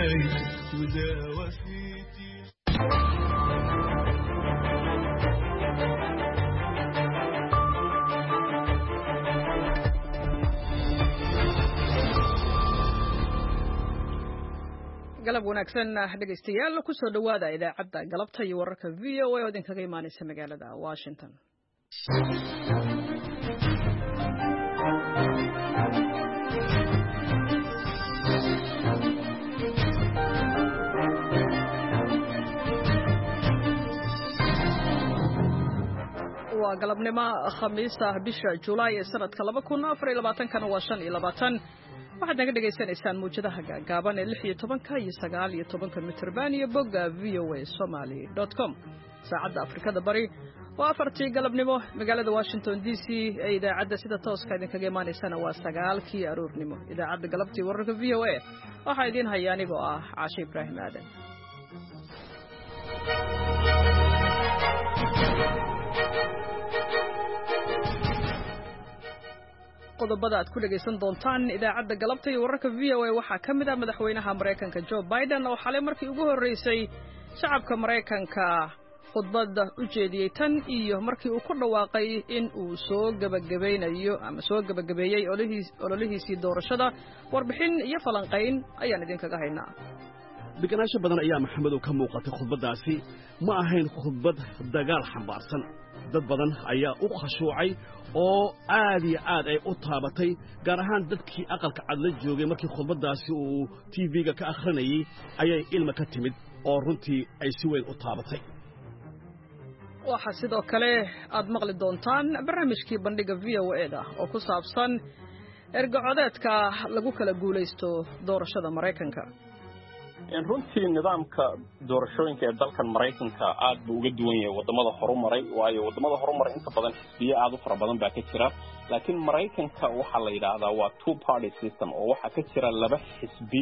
galab wanaagsan dhegeystayaal ku soo dhawaada idaacadda galabta iyo wararka VOA oo idinkaga imaanaysa magaalada Washington. waa galabnimo khamiis ah bisha July ee sanadka 2024 waa 25 waxaad naga dhageysanaysaan muujadaha gaaban ee 16 iyo 19 mitirban iyo bogga voasomali.com. saacadda Afrikada Bari waa 4 galabnimo, magaalada Washington DC ee idaacadda sida tooska idinkaga imaanaysana waa 9 aroornimo. idaacadda galabtii wararka VOA waxaa idin haya anigoo ah Caashe Ibraahim Aadan. qodobada aad ku dhageysan doontaan idaacadda galabta iyo wararka VOA waxaa ka mid ah madaxweynaha Mareykanka Joe Biden oo xalay markii ugu horeysay shacabka Mareykanka khudbad u jeediyay tan iyo markii uu ku dhawaaqay in uu soo gabagabeeyay ololihiisii doorashada. warbixin iyo falanqayn ayaan idinkaga haynaa. deganaansho badan ayaa maxamedow ka muuqatay khudbaddaasi. ma ahayn khudbad dagaal xambaarsan. dad badan ayaa u khashuucay oo aad iyo aad ay u taabatay, gaar ahaan dadkii aqalka cad la joogay markii khudbaddaasi uu TV-ga ka akhrinayay ayay ilma ka timid oo runtii ay si weyn u taabatay. waxaa sidoo kale aad maqli doontaan barnaamijkii bandhiga VOA-da oo ku saabsan ergacodeedka lagu kala guulaysto doorashada Mareykanka. runtii nidaamka doorashooyinka ee dalkan Mareykanka aad buu uga duwan yahay wadamada horumaray, waayo wadamada horumaray inta badan xisbiyo aad u fara badan baa ka jira, laakiin Mareykanka waxa la yiraahdaa waa two party system oo waxa ka jira laba xisbi.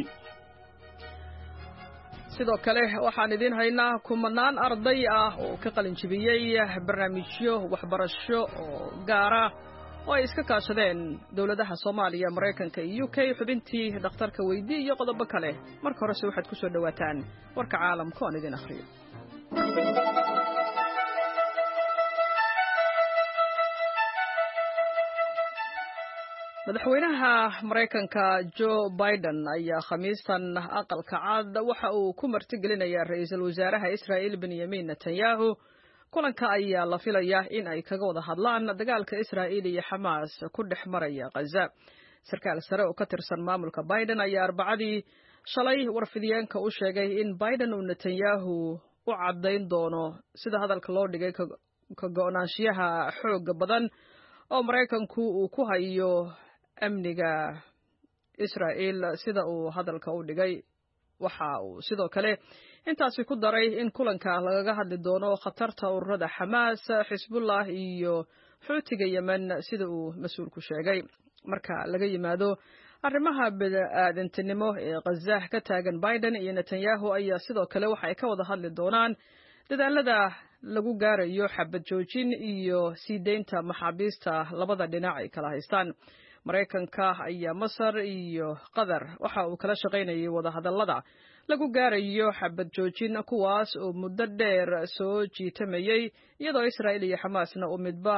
sidoo kale waxaan idin haynaa kumanaan arday ah oo ka qalin jibiyay barnaamijyo waxbarasho oo gaara oo ay iska kaashadeen dawladaha Soomaaliya, Mareykanka iyo UK. xubintii dhakhtarka weydii iyo qodobo kale. marka hore waxaad ku soo dhawaataan warka caalamka oo idin akhriyo. madaxweynaha Mareykanka Joe Biden ayaa khamiistan aqalka cad waxa uu ku martigelinayaa ra'iisul wasaaraha Israa'iil Benjamin Netanyahu. kulanka ayaa la filayaa in ay kaga wada hadlaan dagaalka Israa'iil iyo Xamaas ku dhex maraya Gaza. sarkaal sare oo ka tirsan maamulka Biden ayaa Arbacadii shalay warfidiyeenka u sheegay in Biden uu Netanyahu u cadeyn doono sida hadalka loo dhigay ka go'naanshiyaha xoog badan oo Mareykanku uu ku hayo amniga Israa'iil sida uu hadalka u dhigay. waxa uu sidoo kale intaasi ku daray in kulanka lagaga hadli doono khatarta ururada Xamaas, Xisbullah iyo Xuutiga Yemen sida uu mas'uulku sheegay. marka laga yimaado arrimaha bini'aadantinimo ee Gaza ka taagan, Biden iyo Netanyahu ayaa sidoo kale waxa ay ka wada hadli doonaan dadaalada lagu gaarayo xabad joojin iyo sii deynta maxaabiista labada dhinac ay kala haystaan. Mareykanka ayaa Masar iyo Qatar waxa uu kala shaqaynayay wada hadallada lagu gaarayo xabad joojin kuwaas oo muddo dheer soo jiitamayay, iyadoo Israa'iil iyo Xamaasna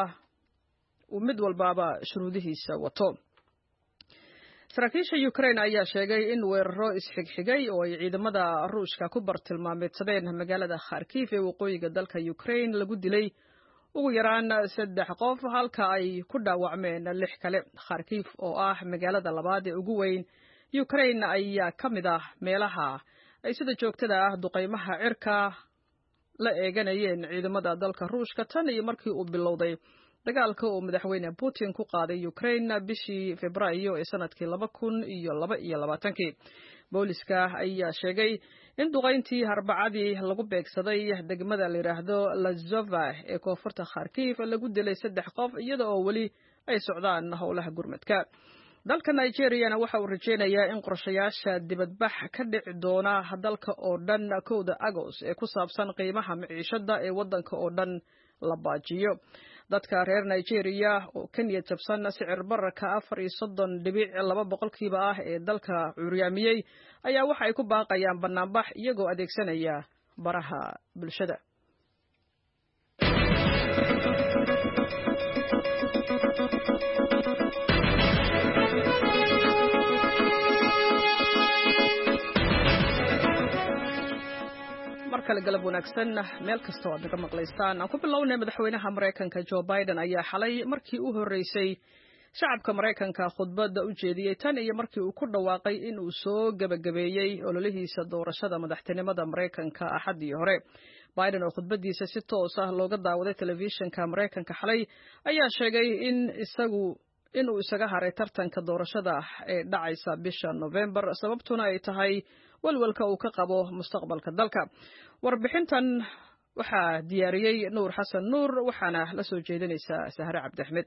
uu mid walbaaba shuruudihiisa wato. saraakiisha Ukraine ayaa sheegay in weeraro isxigxigay oo ay ciidamada Ruushka ku bartilmaameedsadeen magaalada Kharkiv ee waqooyiga dalka Ukraine lagu dilay ugu yaraan 3 qof halka ay ku dhaawacmeen 6 kale. Kharkiv oo ah magaalada labaad ee ugu weyn Ukraine ayaa ka mid ah meelaha ay sida joogtada ah duqeymaha cirka la eeganayeen ciidamada dalka Ruushka tan iyo markii uu bilowday dagaalka uu madaxweyne Putin ku qaaday Ukraine bishii Febraayo ee sanadkii 2022. booliska ayaa sheegay in duqeyntii Arbacadii lagu beegsaday degmada la yiraahdo Lazova ee koonfurta Kharkiv lagu dilay 3 qof iyada oo wali ay socdaan howlaha gurmadka. dalka Nigeria waxa uu rajeynayaa in qorshayaasha dibadbax ka dhici doona dalka oo dhan 1 Agost ee ku saabsan qiimaha maciishada ee wadanka oo dhan la baajiyo. dadka reer Nigeria oo Kenya jabsan sicir bararka 4.2% ah ee dalka curyaamiyey ayaa waxa ay ku baaqayaan banaanbax iyagoo adeegsanaya baraha bulshada. markale galab wanaagsan meel kasta oo aad naga maqlaysaan aan ku bilownay madaxweynaha Mareykanka Joe Biden ayaa xalay markii uu horeysay shacabka Mareykanka khudbadda u jeediyay tan iyo markii uu ku dhawaaqay in uu soo gabagabeeyay ololihiisa doorashada madaxtinimada Mareykanka Axadii hore. Biden oo khudbadiisa si toos ah looga daawaday telefishinka Mareykanka xalay ayaa sheegay inuu isaga haray tartanka doorashada ee dhacaysa bisha November sababtuna ay tahay walwalka uu ka qabo mustaqbalka dalka. Warbixintan waxaa diyaariyay Nuur Xasan Nuur waxaana la soo jeedinaysaa Sahra Cabdi Axmed.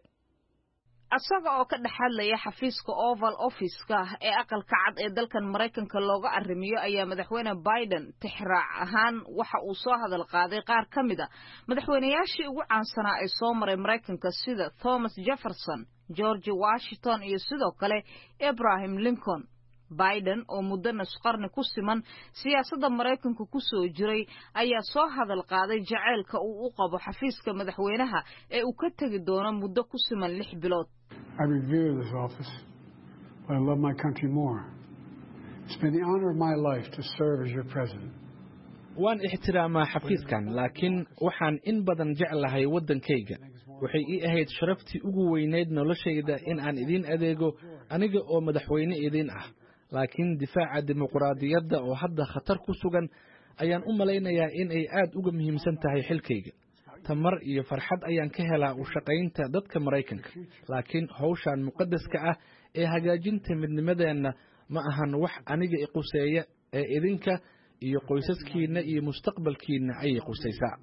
asaga oo ka dhaxalaya xafiiska Oval Office-ka ee aqalka cad ee dalkan Mareykanka looga arrimiyo ayaa madaxweyne Biden tixraac ahaan waxa uu soo hadal qaaday qaar ka mid ah madaxweynayaashii ugu caansanaa ee soo maray Mareykanka sida Thomas Jefferson, George Washington iyo sidoo kale Abraham Lincoln. Biden oo muddo nus qarni ku siman siyaasadda Mareykanka ku soo jiray ayaa soo hadal qaaday jaceylka uu u qabo xafiiska madaxweynaha ee uu ka tagi doono muddo ku siman 6 bilood. I revere this office, but I love my country more. It's been the honor of my life to serve as your president. waan ixtiraamaa xafiiskan laakiin waxaan in badan jeclahay waddankayga. waxay ii ahayd sharaftii ugu weyneyd noloshayda in aan idin adeego aniga oo madaxweyne idin ah. laakiin difaaca dimuqraadiyadda oo hadda khatar ku sugan ayaan u malaynayaa in ay aad uga muhiimsan tahay xilkayga. tamar iyo farxad ayaan ka helaa u shaqaynta dadka Mareykanka. laakiin hawshan muqaddaska ah ee hagaajinta midnimadeenna ma ahan wax aniga i quseeya ee idinka iyo qoysaskiina iyo mustaqbalkiina ay qusaysaa.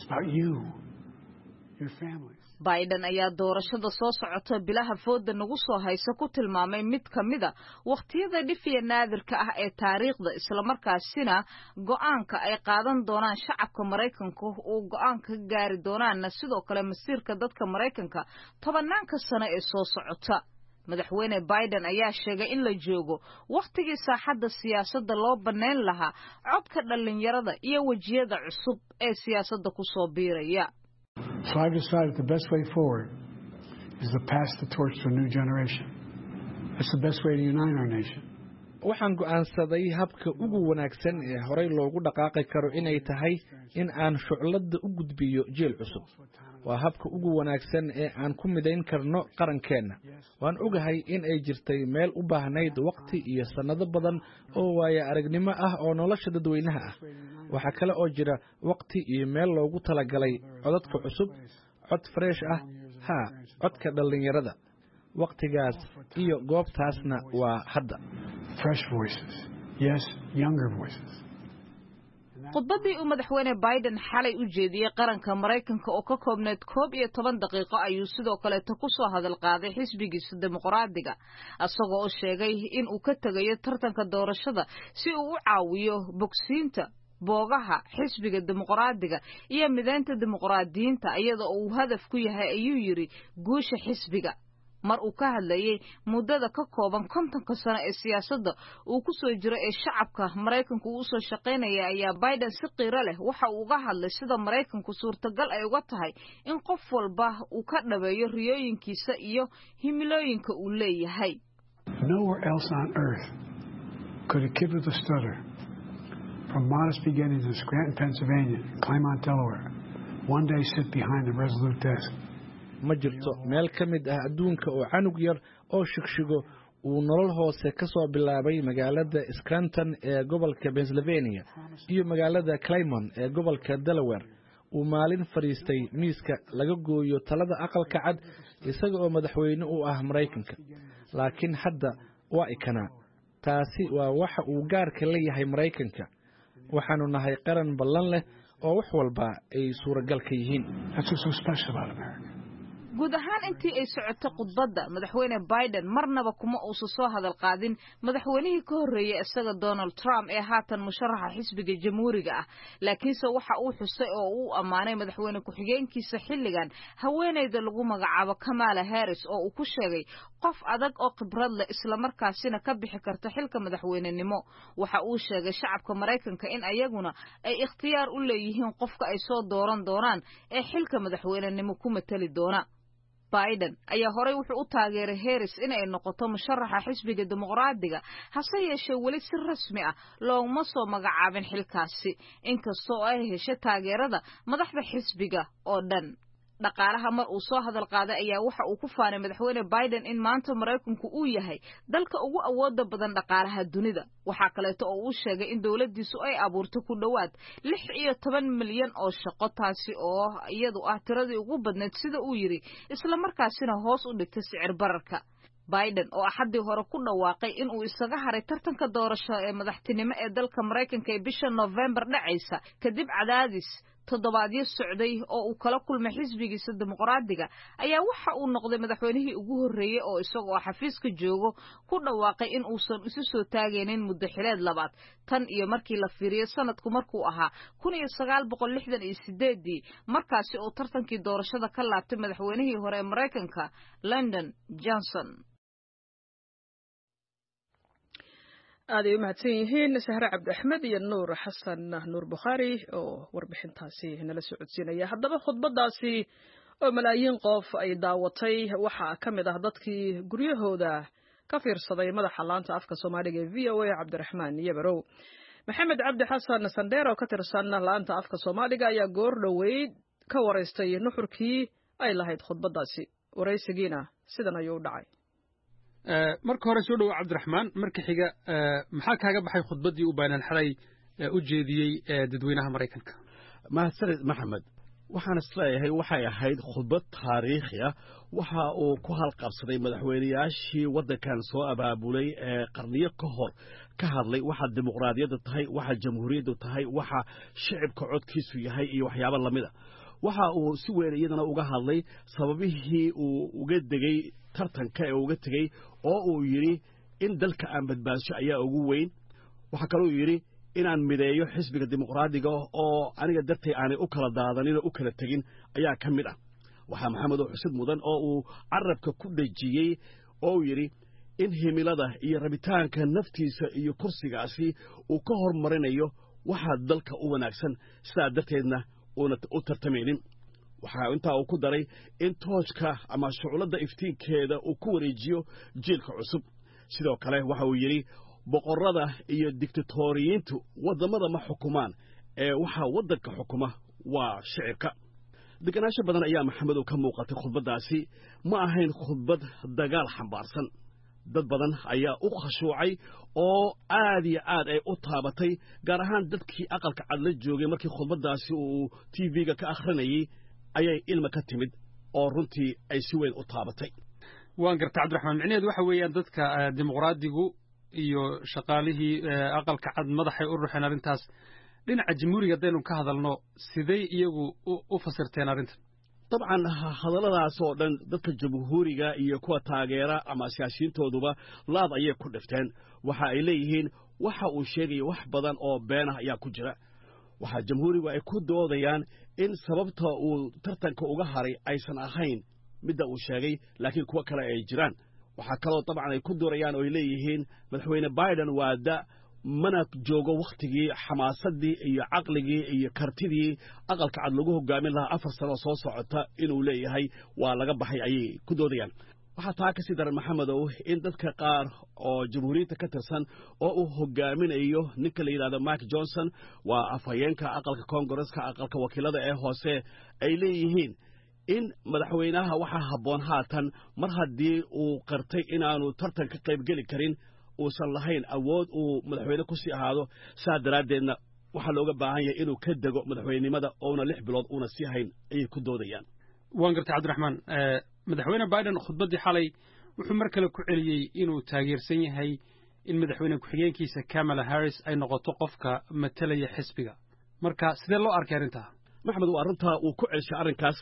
Biden ayaa doorashada soo socota bilaha fooda nagu soo haysa ku tilmaamay mid kamida waqtiyada dhifiya naadirka ah ee taariikhda isla markaasina go'aanka ay qaadan doonaan shacabka Mareykanka oo go'aanka gaari doonaan sidoo kale masiirka dadka Mareykanka tobanaanka sano ee soo socota. madaxweyne Biden ayaa sheegay in la joogo waqtigii saaxadda siyaasadda loo baneyn lahaa codka dhalinyarada iyo wajiyada cusub ee siyaasadda ku soo biiraya. So I've decided the best way forward is to pass the torch to a new generation. It's the best way to unite our nation. waxaan go'aansaday habka ugu wanaagsan ee horey loogu dhaqaaqi karo inay tahay in aan shucladda u gudbiyo jeel cusub. waa habka ugu wanaagsan ee aan ku midayn karno qarankeena. waan ogahay in ay jirtay meel u baahnayd waqti iyo sanado badan oo waaya aragnimo ah oo nolosha dadweynaha ah. waxa kale oo jira waqti iyo meel loogu talagalay codadka cusub, cod fresh ah, codka dhalinyarada. waqtigaas iyo goobtaasna waa hadda. Fresh voices. Yes, younger voices. khudbadii uu madaxweyne Biden xalay u jeediyay qaranka Mareykanka oo ka koobneed 11 daqiiqo ayuu sidoo kale ku soo hadal qaaday xisbigiisa dimuqraadiga asagoo oo sheegay in uu ka tagayo tartanka doorashada si uu u caawiyo bogsiinta boogaha xisbiga dimuqraadiga iyo mideynta dimuqraadiyiinta iyadoo uu hadaf ku yahay ayuu yiri guusha xisbiga. mar uu ka hadlayay muddada ka kooban 50 sano ee siyaasadda uu ku soo jiro ee shacabka Mareykanka uu soo shaqeynaya ayaa Biden si qiiro leh waxa uu uga hadlay sida Mareykanku suurtagal ay uga tahay in qof walba uu ka dhabeeyo riyooyinkiisa iyo himilooyinka uu leeyahay. Nowhere else on earth could a kid with a stutter from modest beginnings in Scranton, Pennsylvania, Claymont, Delaware, one day sit behind the Resolute desk. ma jirto meel ka mid ah adduunka oo canug yar oo shigshigo uu nolol hoose ka soo bilaabay magaalada Scranton ee gobolka Pennsylvania iyo magaalada Claymont ee gobolka Delaware uu maalin fariistay miiska laga gooyo talada aqalka cad isaga oo madaxweyne u ah Mareykanka. laakiin hadda waa ikana taasi waa waxa uu gaarka leeyahay Mareykanka. waxaanu nahay qaran ballan leh oo wax walba ay suuragal ka yihiin. That's what's so special about America. guud ahaan intii ay socotay khudbadda madaxweyne Biden marnaba kuma uusan soo hadal qaadin madaxweynihii ka horreeyay isaga Donald Trump ee haatan musharaxa xisbiga jamhuuriga ah laakiinse waxa uu xusay oo uu amaanay madaxweyne ku-xigeenkiisa xilligan haweeneyda lagu magacaabo Kamala Harris oo uu ku sheegay qof adag oo khibrad leh isla markaasina ka bixi karta xilka madaxweynenimo waxa uu sheegay shacabka Mareykanka in ayaguna ay ikhtiyaar u leeyihiin qofka ay soo dooran doonaan ee xilka madaxweynenimo ku matali doona Biden ayaa horey wuxuu u taageeray Harris in ay noqoto musharaxa xisbiga dimuqraadiga hase yeeshee weli si rasmi ah looma soo magacaabin xilkaasi inkastoo ay heshay taageerada madaxda xisbiga oo dhan dhaqaalaha mar uu soo hadal qaaday ayaa waxa uu ku faanay madaxweyne Biden in maanta Mareykanku uu yahay dalka ugu awooda badan dhaqaalaha dunida waxa kale oo uu sheegay in dawladdiisu ay abuurtay ku dhawaad 16 milyan oo shaqo taasi oo iyadu ah tiradii ugu badneed sida uu yiri isla markaasina hoos u dhigtay sicir bararka Biden oo axadii hore ku dhawaaqay in uu isaga haray tartanka doorasho ee madaxtinimo ee dalka Mareykanka ee bisha November dhacaysa kadib cadaadis toddobaadyo socday oo uu kala kulmay xisbigiisa dimuqraadiga ayaa waxa uu noqday madaxweynihii ugu horreeyay oo isagoo xafiiska joogo ku dhawaaqay in uusan isu soo taageenin muddo xileed labaad tan iyo markii la fiiriyo sanadku markuu ahaa 1968 markaasi oo tartankii doorashada ka laabtay madaxweynihii hore ee Mareykanka Lyndon Johnson aad ay u mahadsan yihiin Sahra Cabdi Axmed iyo Nuur Xasan Nuur Bukhari oo warbixintaasi nala socodsiinaya haddaba khudbadaasi oo malaayiin qof ay daawatay waxa ka mid ah dadkii guryahooda ka fiirsaday madaxa laanta afka Soomaaliga ee VOA Cabdiraxmaan Yabarow Maxamed Cabdi Xasan Sandero ka tirsan laanta afka Soomaaliga ayaa goor dhaweyd ka wareystay nuxurkii ay lahayd khudbadaasi wareysigiina sidan ayuu dhacay marka hore soo dhawaad Cabdiraxmaan marka xiga maxaa kaaga baxay khudbadii u baanan xalay u jeediyay dadweynaha Mareykanka mahadsanid Maxamed waxaan isleeyahay waxay ahayd khudbad taariikhi ah waxa uu ku halqabsaday madaxweynayaashii waddankan soo abaabulay ee qarniyo ka hor ka hadlay waxa dimuqraadiyadda tahay waxa jamhuuriyaddu tahay waxa shacabka codkiisu yahay iyo waxyaabo lamid ah waxa uu si weyn iyadana uga hadlay sababihii uu uga degay tartanka ee uga tagay oo uu yiri in dalka aan badbaasho ayaa ugu weyn waxa kale uu yiri inaan mideeyo xisbiga dimuqraadiga oo aniga dartay aanay u kala daadanin oo u kala tagin ayaa ka mid ah waxa maxamed oo xusid mudan oo uu carabka ku dhajiyay oo yiri in himilada iyo rabitaanka naftiisa iyo kursigaasi uu ka hormarinayo waxa dalka u wanaagsan sidaa darteedna u tartamaynin waxa intaa uu ku daray in toojka ama shuculadda iftiinkeeda uu ku wareejiyo jiilka cusub sidoo kale waxa uu yiri boqorada iyo diktatoriyiintu wadamada ma xukumaan ee waxa wadanka xukuma waa shacabka deganaansho badan ayaa maxamed uu ka muuqatay khudbadaasi ma ahayn khudbad dagaal xambaarsan dad badan ayaa u khashuucay oo aad iyo aad ay u taabatay gaar ahaan dadkii aqalka cad la joogay markii khudbadaasi uu TV-ga ka akhrinayay ayay ilma ka timid oo runtii ay si weyn u taabatay waan gartay Cabdiraxmaan micnaheedu waxa weeyaan dadka dimuqraadigu iyo shaqaalihii aqalka cad madaxay u ruuxeen arintaas dhinaca jamhuuriga hadaynu ka hadalno sidee iyagu u fasirteen arrintan طبعا hadalladaas oo dhan dadka jamhuuriga iyo kuwa taageera ama siyaasiyiintooduba laad ayay ku dhifteen waxa ay leeyihiin waxa uu sheegay wax badan oo been ah ayaa ku jira waxa jamhuurigu ay ku doodayaan in sababta uu tartanka uga haray aysan ahayn midda uu sheegay laakiin kuwa kale ay jiraan waxa kale oo طبعا ay ku doorayaan oo ay leeyihiin madaxweyne Biden waa da mana joogo waqtigii xamaasadii iyo aqligii iyo kartidii aqalka cad lagu hogaamin lahaa 4 sano soo socota inuu leeyahay waa laga baxay ayay ku doodayaan waxa taa ka sii daran maxamedow in dadka qaar oo jamhuuriyadda ka tirsan oo uu hogaaminayo ninka la yiraahdo Mike Johnson waa afhayeenka aqalka Congress-ka aqalka wakiilada ee hoose ay leeyihiin in madaxweynaha waxa habboon haatan mar haddii uu qartay inaanu tartan ka qayb geli karin uusan lahayn awood uu madaxweyne ku sii ahaado saa daraadeedna waxa looga baahan yahay inuu ka dego madaxweynimada oona 6 bilood una sii hayn ay ku doodayaan waan gartay Cabdiraxmaan madaxweyne Biden khudbadii xalay wuxuu mar kale ku celiyay inuu taageersan yahay in madaxweyne ku-xigeenkiisa Kamala Harris ay noqoto qofka matalaya xisbiga marka sidee loo arkay arrinta maxamed waa arrinta uu ku celshay arrinkaas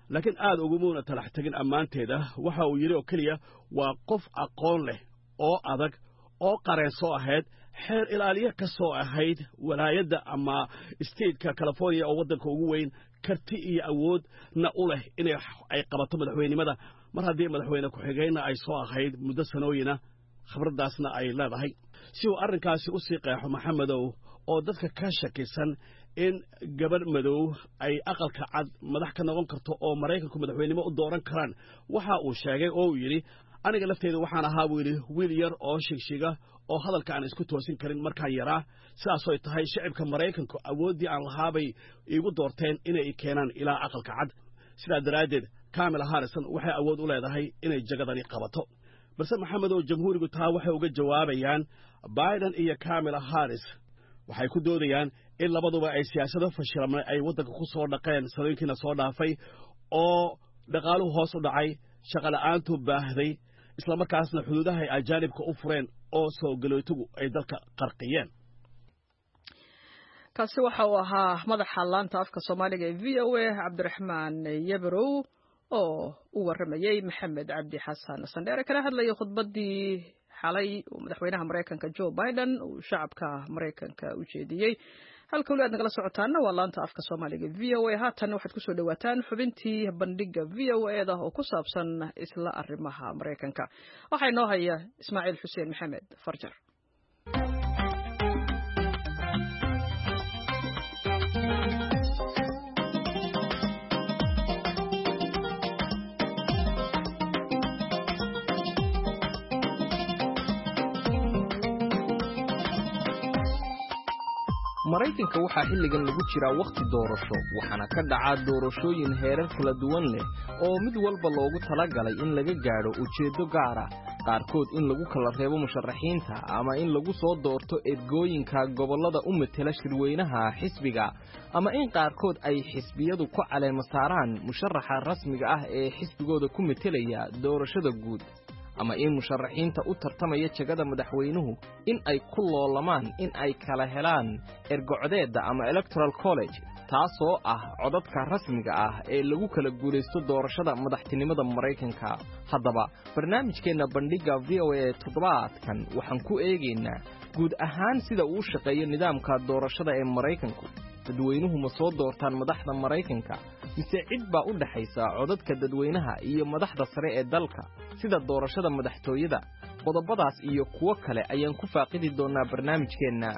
laakiin aad ugumuuna talax tagin ammaanteeda waxa uu yidhi oo keliya waa qof aqoon leh oo adag oo qareen soo ahayd xeer ilaaliye ka soo ahayd walaayadda ama stateka california oo waddanka ugu weyn karti iyo awoodna u leh inay ay qabato madaxweynimada mar haddii madaxweyne ku-xigeenna ay soo ahayd muddo sanooyina khibraddaasna ay leedahay si uu arrinkaasi u sii qeexo maxamedow oo dadka ka shakisan in gabadh madow ay aqalka cad madax ka noqon karto oo maraykanku madaxweynimo u dooran karaan waxa uu sheegay oo uu yidhi aniga lafteeda waxaan ahaa buu yidhi wiil yar oo shigshiga oo hadalka aan isku toosin karin markaan yaraa sidaasoo tahay shacibka maraykanku awooddii aan lahaabay iigu doorteen inay keenaan ilaa aqalka cad sidaa daraaddeed kamala harrison waxay awood u leedahay inay jagadani qabato balse maxamedow jamhuurigu taa waxay uga jawaabayaan biden iyo kamala harris waxay ku doodayaan in labaduba ay siyaasado fashilmay ay waddanka ku soo dhaqeen sanooyinkiina soo dhaafay oo dhaqaaluhu hoos u dhacay shaqola'aantu baahday isla markaasna xuduudaha ay ajaanibka u fureen oo soo galootigu ay dalka qarqiyeen kaasi waxa uu ahaa madaxa laanta afka soomaaliga ee v o a cabdiraxmaan yabarow oo u warramayey maxamed cabdi xasan sandheere kala hadlayay khudbaddii xalay uu madaxweynaha maraykanka joe biden uu shacabka maraykanka u jeediyey halka weli aad nagala socotaana waa laanta afka soomaaliga v o a haatan waxaad kusoo dhawaataan xubintii bandhiga v o a da oo ku saabsan isla arrimaha maraykanka waxaa inoo haya ismaaciil xuseen maxamed farjar maraykanka waxaa xilligan lagu jiraa wakhti doorasho waxaana ka dhacaa doorashooyin heerar kala duwan leh oo mid walba loogu talagalay in laga gaadho ujeeddo gaar ah qaarkood in lagu kala reebo musharaxiinta ama in lagu soo doorto ergooyinka gobollada u matela shirweynaha xisbiga ama in qaarkood ay xisbiyadu ku caleemo saaraan musharaxa rasmiga ah ee xisbigooda ku metelaya doorashada guud ama in musharaxiinta u tartamaya jagada madaxweynuhu in ay ku loolamaan in ay kala helaan ergocdeedda ama electoral college taasoo ah codadka rasmiga ah ee lagu kala guulaysto doorashada madaxtinimada maraykanka haddaba barnaamijkeenna bandhigga v o a toddobaadkan waxaan ku eegaynaa guud ahaan sida uu shaqeeyo nidaamka doorashada ee maraykanku dadweynuhu ma soo doortaan madaxda maraykanka mise cid baa u dhaxaysa codadka dadweynaha iyo madaxda sare ee dalka sida doorashada madaxtooyada qodobadaas iyo kuwo kale ayaan ku faaqidi doonaa barnaamijkeenna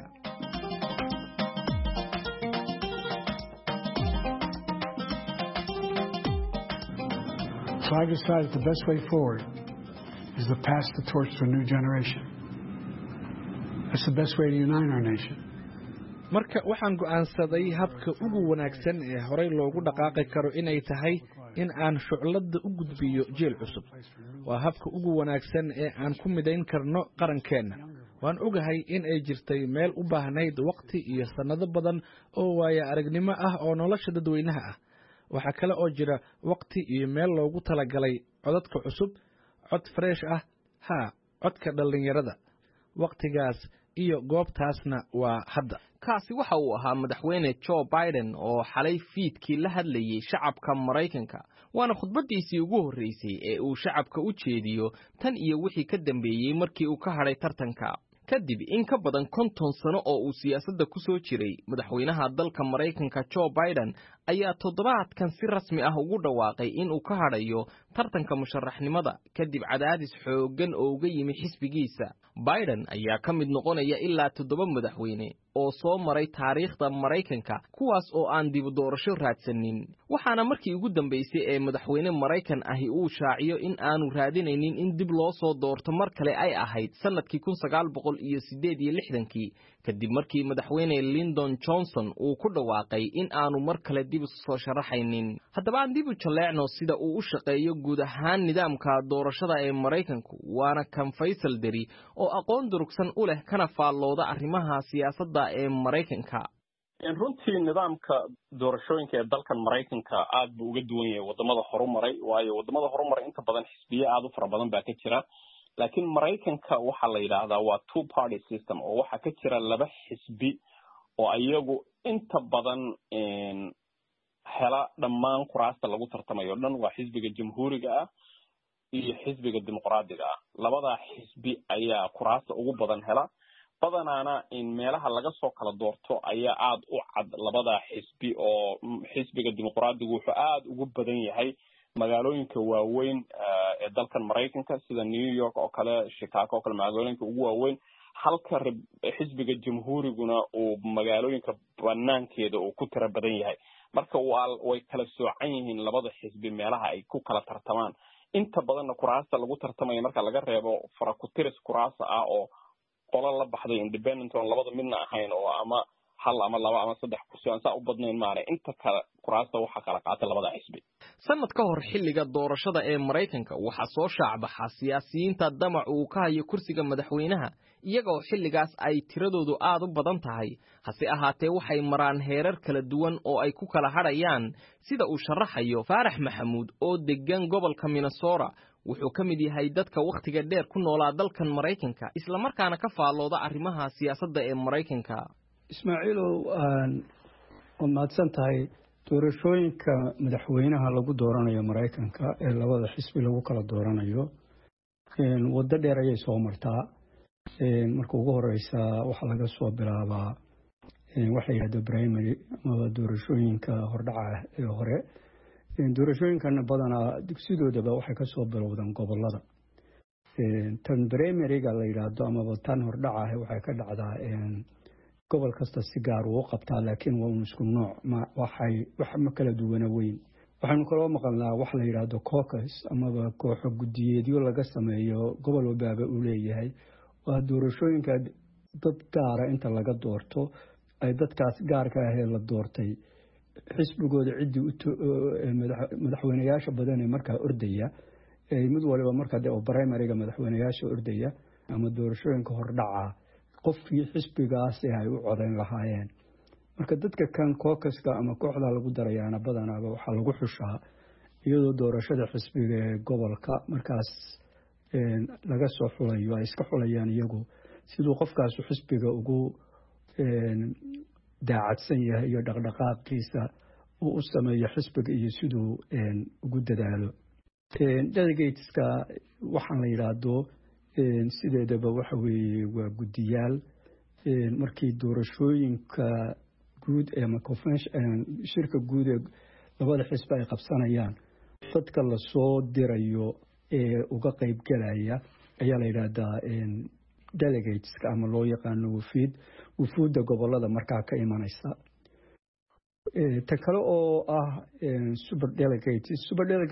So I decided the best way forward is to pass the torch to a new generation. That's the best way to unite our nation. marka waxaan go'aansaday habka ugu wanaagsan ee horey loogu dhaqaaqi karo inay tahay in aan shucladda u gudbiyo jeel cusub waa habka ugu wanaagsan ee aan ku midayn karno qarankeenna waan ogahay in ay jirtay meel u baahnayd waqti iyo sannado badan oo waaya aragnimo ah oo nolosha dadweynaha ah waxaa kale oo jira waqti iyo meel loogu talagalay codadka cusub cod fresh ah codka dhallinyarada waqtigaas iyo goobtaasna waa hadda kaasi waxa uu ahaa madaxweyne Joe Biden oo xalay fiidkii la hadlayay shacabka Maraykanka waana khudbadiisii ugu horeysay ee uu shacabka u jeediyo tan iyo wixii ka dambeeyay markii uu ka hadhay tartanka kadib in ka badan 50 sano oo uu siyaasadda ku soo jiray madaxweynaha dalka Maraykanka Joe Biden ayaa toddobaadkan si rasmi ah ugu dhawaaqay in uu ka hadhayo tartanka musharaxnimada kadib cadaadis xooggan oo uga yimi xisbigiisa Biden ayaa ka mid noqonaya ilaa 7 madaxweyne oo soo maray taariikhda Maraykanka kuwaas oo aan dib u doorasho raadsanin waxaana markii ugu dambeysay ee madaxweyne Maraykan ahi uu shaaciyo in aanu raadinaynin in dib loo soo doorto mar kale ay ahayd sanadkii 1968 kadib markii madaxweyne Lyndon Johnson uu ku dhawaaqay in aanu mar kale dib soo sharaxaynin haddaba aan dib u jaleecno sida uu u shaqeeyo guud ahaan nidaamka doorashada ee Maraykanku waana kan Faisal Dari oo aqoon durugsan u leh kana faallooda arrimaha siyaasadda ee Maraykanka runtii nidaamka doorashooyinka ee dalkan Maraykanka aad buu uga duwan yahay wadamada horumaray waayo wadamada horumaray inta badan xisbiye aad u fara badan baa ka jira laakiin Maraykanka waxa la yiraahdaa waa two party system oo waxa ka jira laba xisbi oo ayagu inta badan hela dhammaan kuraasta lagu tartamayo dhan waa xisbiga jamhuuriga ah iyo xisbiga dimuqraadiga ah. labadaa xisbi ayaa kuraasta ugu badan hela. badanaana in meelaha laga soo kala doorto ayaa aada u cad labadaa xisbi, oo xisbiga dimuqraadigu wuxuu aada ugu badan yahay magaalooyinka waaweyn ee dalkan Mareykanka sida New York oo kale, Chicago oo kale, magaalooyinka ugu waaweyn, halka xisbiga jamhuuriguna uu magaalooyinka banaankeeda uu ku tira badan yahay. marka way kala soocan yihiin labada xisbi meelaha ay ku kala tartamaan. inta badanna kuraasta lagu tartamayo marka laga reebo farakutiris kuraasa ah oo qola la baxday independent oo labada midna ahayn oo ama hal ama laba ama saddex kursi aan saa u badnayn maare, inta kale kuraasta waxa kala qaata labada xisbi. sanad ka hor xilliga doorashada ee Mareykanka waxa soo shaacbaxa siyaasiyiinta damac uu ka hayo kursiga madaxweynaha, iyagoo xilligaas ay tiradoodu aad u badan tahay. hase ahaatee waxay maraan heerar kala duwan oo ay ku kala hadhayaan, sida uu sharaxayo Faarax Maxamuud oo degan gobolka Minnesota. wuxuu ka mid yahay dadka waqtiga dheer ku noolaa dalkan Mareykanka, isla markaana ka faalooda arrimaha siyaasadda ee Mareykanka. Ismaaciilow, mahadsan tahay. doorashooyinka madaxweynaha lagu dooranayo Mareykanka ee labada xisbi lagu kala dooranayo waddo dheer ayay soo martaa. marka ugu horeysa waxa laga soo bilaabaa waxa yiraahdo primary ama doorashooyinka hordhaca ee hore. doorashooyinkan badanaa dugsidoodaba waxay ka soo bilowdaan gobolada. tan primary-ga la yiraahdo ama tan hordhaca waxay ka dhacdaa gobol kasta si gaar u qabtaa, laakiin waa isku nooc wax ma kala duwana weyn. waxaanu kala maqalnaa wax la yiraahdo caucus ama kooxo gudiyeedyo laga sameeyo gobol walba uu leeyahay. waa doorashooyinka dad gaara inta laga doorto ay dadkaas gaarka ah ee la doortay xisbigooda cidii madaxweynayaasha badan ee markaa ordaya mid waliba markaa oo primary-ga madaxweynayaasha ordaya ama doorashooyinka hordhaca qofkii xisbigaas ay u codeyn lahaayeen. marka dadka kan caucus-ka ama kooxda lagu darayaana badanaaba waxaa lagu xushaa iyadoo doorashada xisbiga ee gobolka markaas laga soo xulayo, ay iska xulayaan iyagu siduu qofkaas xisbiga ugu daacadsan yahay iyo dhaqdhaqaaqiisa uu u sameeyo xisbiga iyo siduu ugu dadaalo. delegateska waxaan la yiraahdo sideedaba waxa weeye waa gudiyaal. markii doorashooyinka guud ama shirka guud ee labada xisbi ay qabsanayaan, dadka la soo dirayo ee uga qayb galaya ayaa la yiraahdaa delegateska ama loo yaqaano wufuudda gobolada markaa ka imanaysa. ta kale oo ah super delegates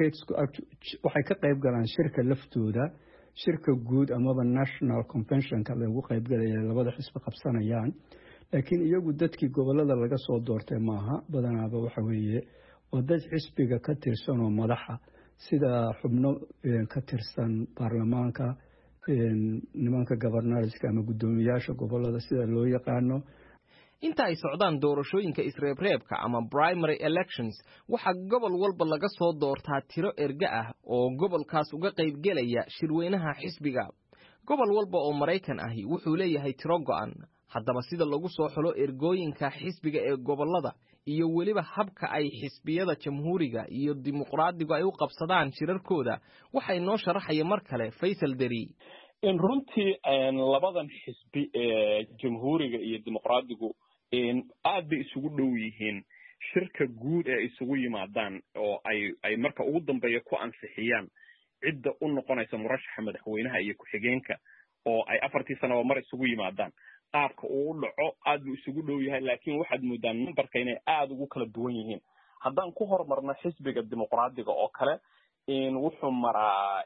waxay ka qayb galaan shirka laftooda, shirka guud amaba national convention-ka lagu qayb galaya labada xisbi qabsanayaan. laakiin iyagu dadkii gobolada laga soo doortay maaha, badanaaba waxa weeye oo dad xisbiga ka tirsan oo madaxa, sida xubno ka tirsan baarlamaanka, nimanka governorska ama guddoomiyaasha gobolada sida loo yaqaano. inta ay socdaan doorashooyinka isreebreebka ama primary elections, waxa gobol walba laga soo doortaa tiro erga ah oo gobolkaas uga qayb gelaya shirweynaha xisbiga. gobol walba oo Mareykan ahi wuxuu leeyahay tiro go'an. haddaba sida lagu soo xulo ergooyinka xisbiga ee gobolada iyo weliba habka ay xisbiyada jamhuuriga iyo dimuqraadigu ay u qabsadaan shirarkooda, waxay noo sharaxaya mar kale Faysal Dari. in runtii labadan xisbi ee jamhuuriga iyo dimuqraadigu aad bay isugu dhow yihiin. shirka guud ee isugu yimaadaan oo ay marka ugu dambeeya ku ansixiyaan cidda u noqonaysa murashaxa madaxweynaha iyo ku-xigeenka, oo ay 4 sano mar isugu yimaadaan. qaabka uu dhaco aad buu isugu dhow yahay, laakiin waxaad moodaan numbarka inay aad ugu kala duwan yihiin. haddaan ku horumarno xisbiga dimuqraadiga oo kale, wuxuu maraa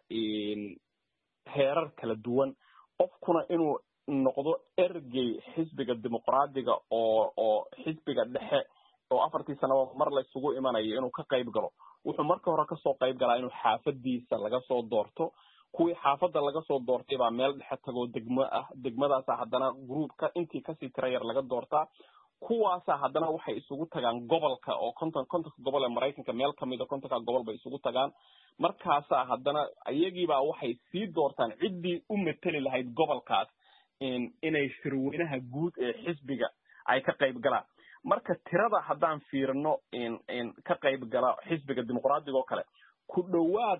heerar kala duwan. qofkuna inuu noqdo ergey xisbiga dimuqraadiga oo xisbiga dhexe oo 4 sano mar la isugu imanayo inuu ka qayb galo, wuxuu marka hore ka soo qayb galaa inuu xaafadiisa laga soo doorto. kuwii xaafadda laga soo doortay baa meel dhexe tagoo degmo ah, degmadaasa haddana groupka intii kasii tira yar laga doortaa. kuwaasa haddana waxay isugu tagaan gobolka oo kontonka gobol ee Mareykanka meel kamid ah 50 gobol bay isugu tagaan. markaasa haddana iyagiibaa waxay sii doortaan ciddii u matali lahayd gobolkaas inay shirweynaha guud ee xisbiga ay ka qayb galaan. marka tirada haddaan fiirino ka qayb gala xisbiga dimuqraadiga oo kale ku dhowaad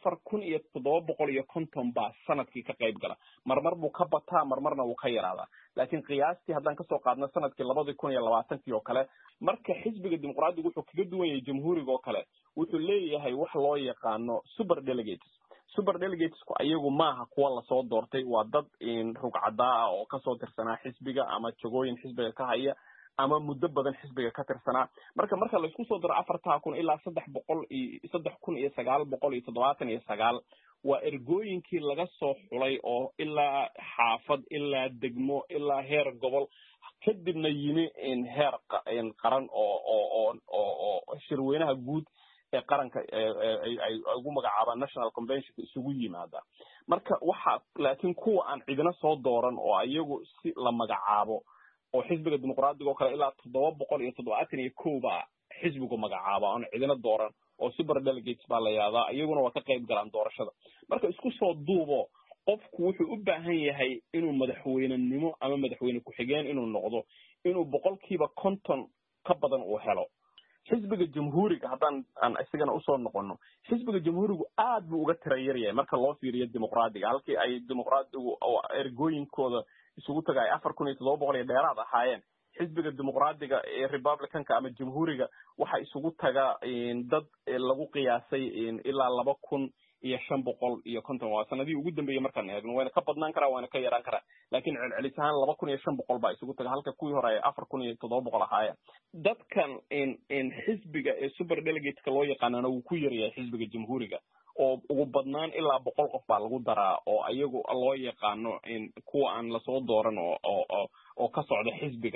4,750 baa sanadkii ka qayb gala marmar buu ka bataa marmarna wuu ka yaraadaa laakiin qiyaastii haddaan kasoo qaadno sanadkii 2020 oo kale marka xisbiga dimuqraadiga wuxuu kaga duwan yahay jamhuuriga oo kale wuxuu leeyahay wax loo yaqaano super delegatesku ayagu maaha kuwa lasoo doortay waa dad rugcadaa ah oo kasoo tirsanaa xisbiga ama jagooyin xisbiga ka haya ama muddo badan xisbiga ka tirsanaa marka la isku soo daro 4,000 ilaa 3,979 waa ergooyinkii laga soo xulay oo ilaa xaafad ilaa degmo ilaa heer gobol kadibna yimi heer qaran oo shirweynaha guud ee qaranka ay ugu magacaabaan national convention isugu yimaada marka waxa laakiin kuwa aan cidina soo dooran oo ayagu si la magacaabo oo xisbiga dimuqraadiga oo kale ilaa 771 baa xisbigu magacaaba aan cidina dooran oo super delegates baa la yaadaa iyaguna waa ka qayb galaan doorashada marka isku soo duubo qofku wuxuu u baahan yahay inuu madaxweynenimo ama madaxweyne ku-xigeen inuu noqdo inuu 50% ka badan uu helo xisbiga jamhuuriga haddaan aan isagana usoo noqono xisbiga jamhuurigu aad buu uga tira yar yahay marka loo fiiriyo dimuqraadiga halkii ay dimuqraadigu ergooyinkooda isugu tagay 4,700 dheeraad ahaayeen xisbiga dimuqraadiga ee republicanka ama jamhuuriga waxa isugu taga dad lagu qiyaasay ilaa 2,550 waa sanadii ugu dambeeyay markaan eegno wayna ka badnaan karaa wayna ka yaraan karaa laakiin celcelis ahaan 2,500 baa isugu taga halka kuwii hore ay 4,700 ahaayeen dadkan xisbiga ee super delegateska loo yaqaanana wuu ku yaryahay xisbiga jamhuuriga oo ugu badnaan ilaa 100 qof baa lagu daraa oo ayagu loo yaqaano kuwa aan lasoo dooran oo ka socda xisbiga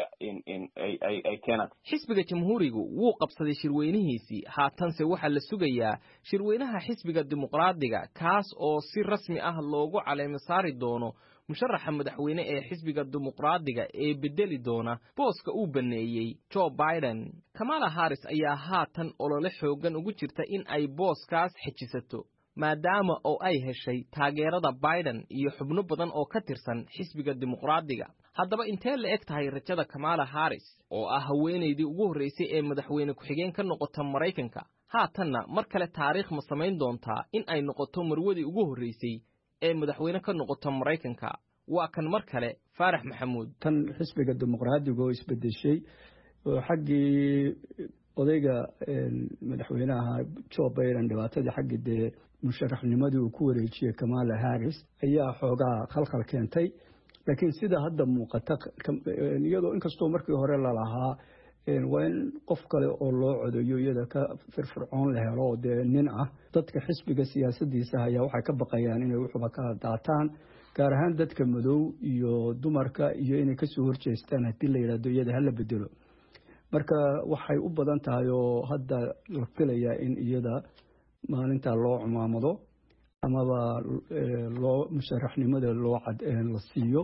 ay keenaan xisbiga jamhuurigu wuu qabsaday shirweynihiisii haatanse waxaa la sugayaa shirweynaha xisbiga dimuqraadiga kaas oo si rasmi ah loogu caleemo saari doono musharaxa madaxweyne ee xisbiga dimuqraadiga ee bedeli doona booska uu baneeyey Joe Biden Kamala Harris ayaa haatan olole xoogan ugu jirta in ay booskaas xejisato maadaama oo ay heshay taageerada Biden iyo xubno badan oo ka tirsan xisbiga dimuqraadiga haddaba intee la eg tahay rajada Kamala Harris oo ah haweeneydii ugu horeysay ee madaxweyne ku-xigeen ka noqota Mareykanka haatanna mar kale taariikh ma samayn doontaa in ay noqoto marwadii ugu horeysay ee madaxweyne ka noqota Mareykanka waa kan mar kale Faarax Maxamuud tan xisbiga dimuqraadiga oo isbedeshay oo xaggii odayga madaxweynaha Joe Biden dhibaatadii xaggii musharaxnimadii uu ku wareejiyay Kamala Harris ayaa xoogaa khalkhal keentay laakiin sida hadda muuqata iyadoo inkastoo markii hore la lahaa waa in qof kale oo loo codeeyo iyada ka firfircoon la helo oo nin ah dadka xisbiga siyaasadiisa ayaa waxay ka baqayaan inay wuxuba kala daataan gaar ahaan dadka madow iyo dumarka iyo inay kasoo horjeestaan haddii la yidhaahdo iyada hala bedelo marka waxay u badan tahay oo hadda la filayaa in iyada maalintaa loo cumaamado amaba loo musharaxnimada la siiyo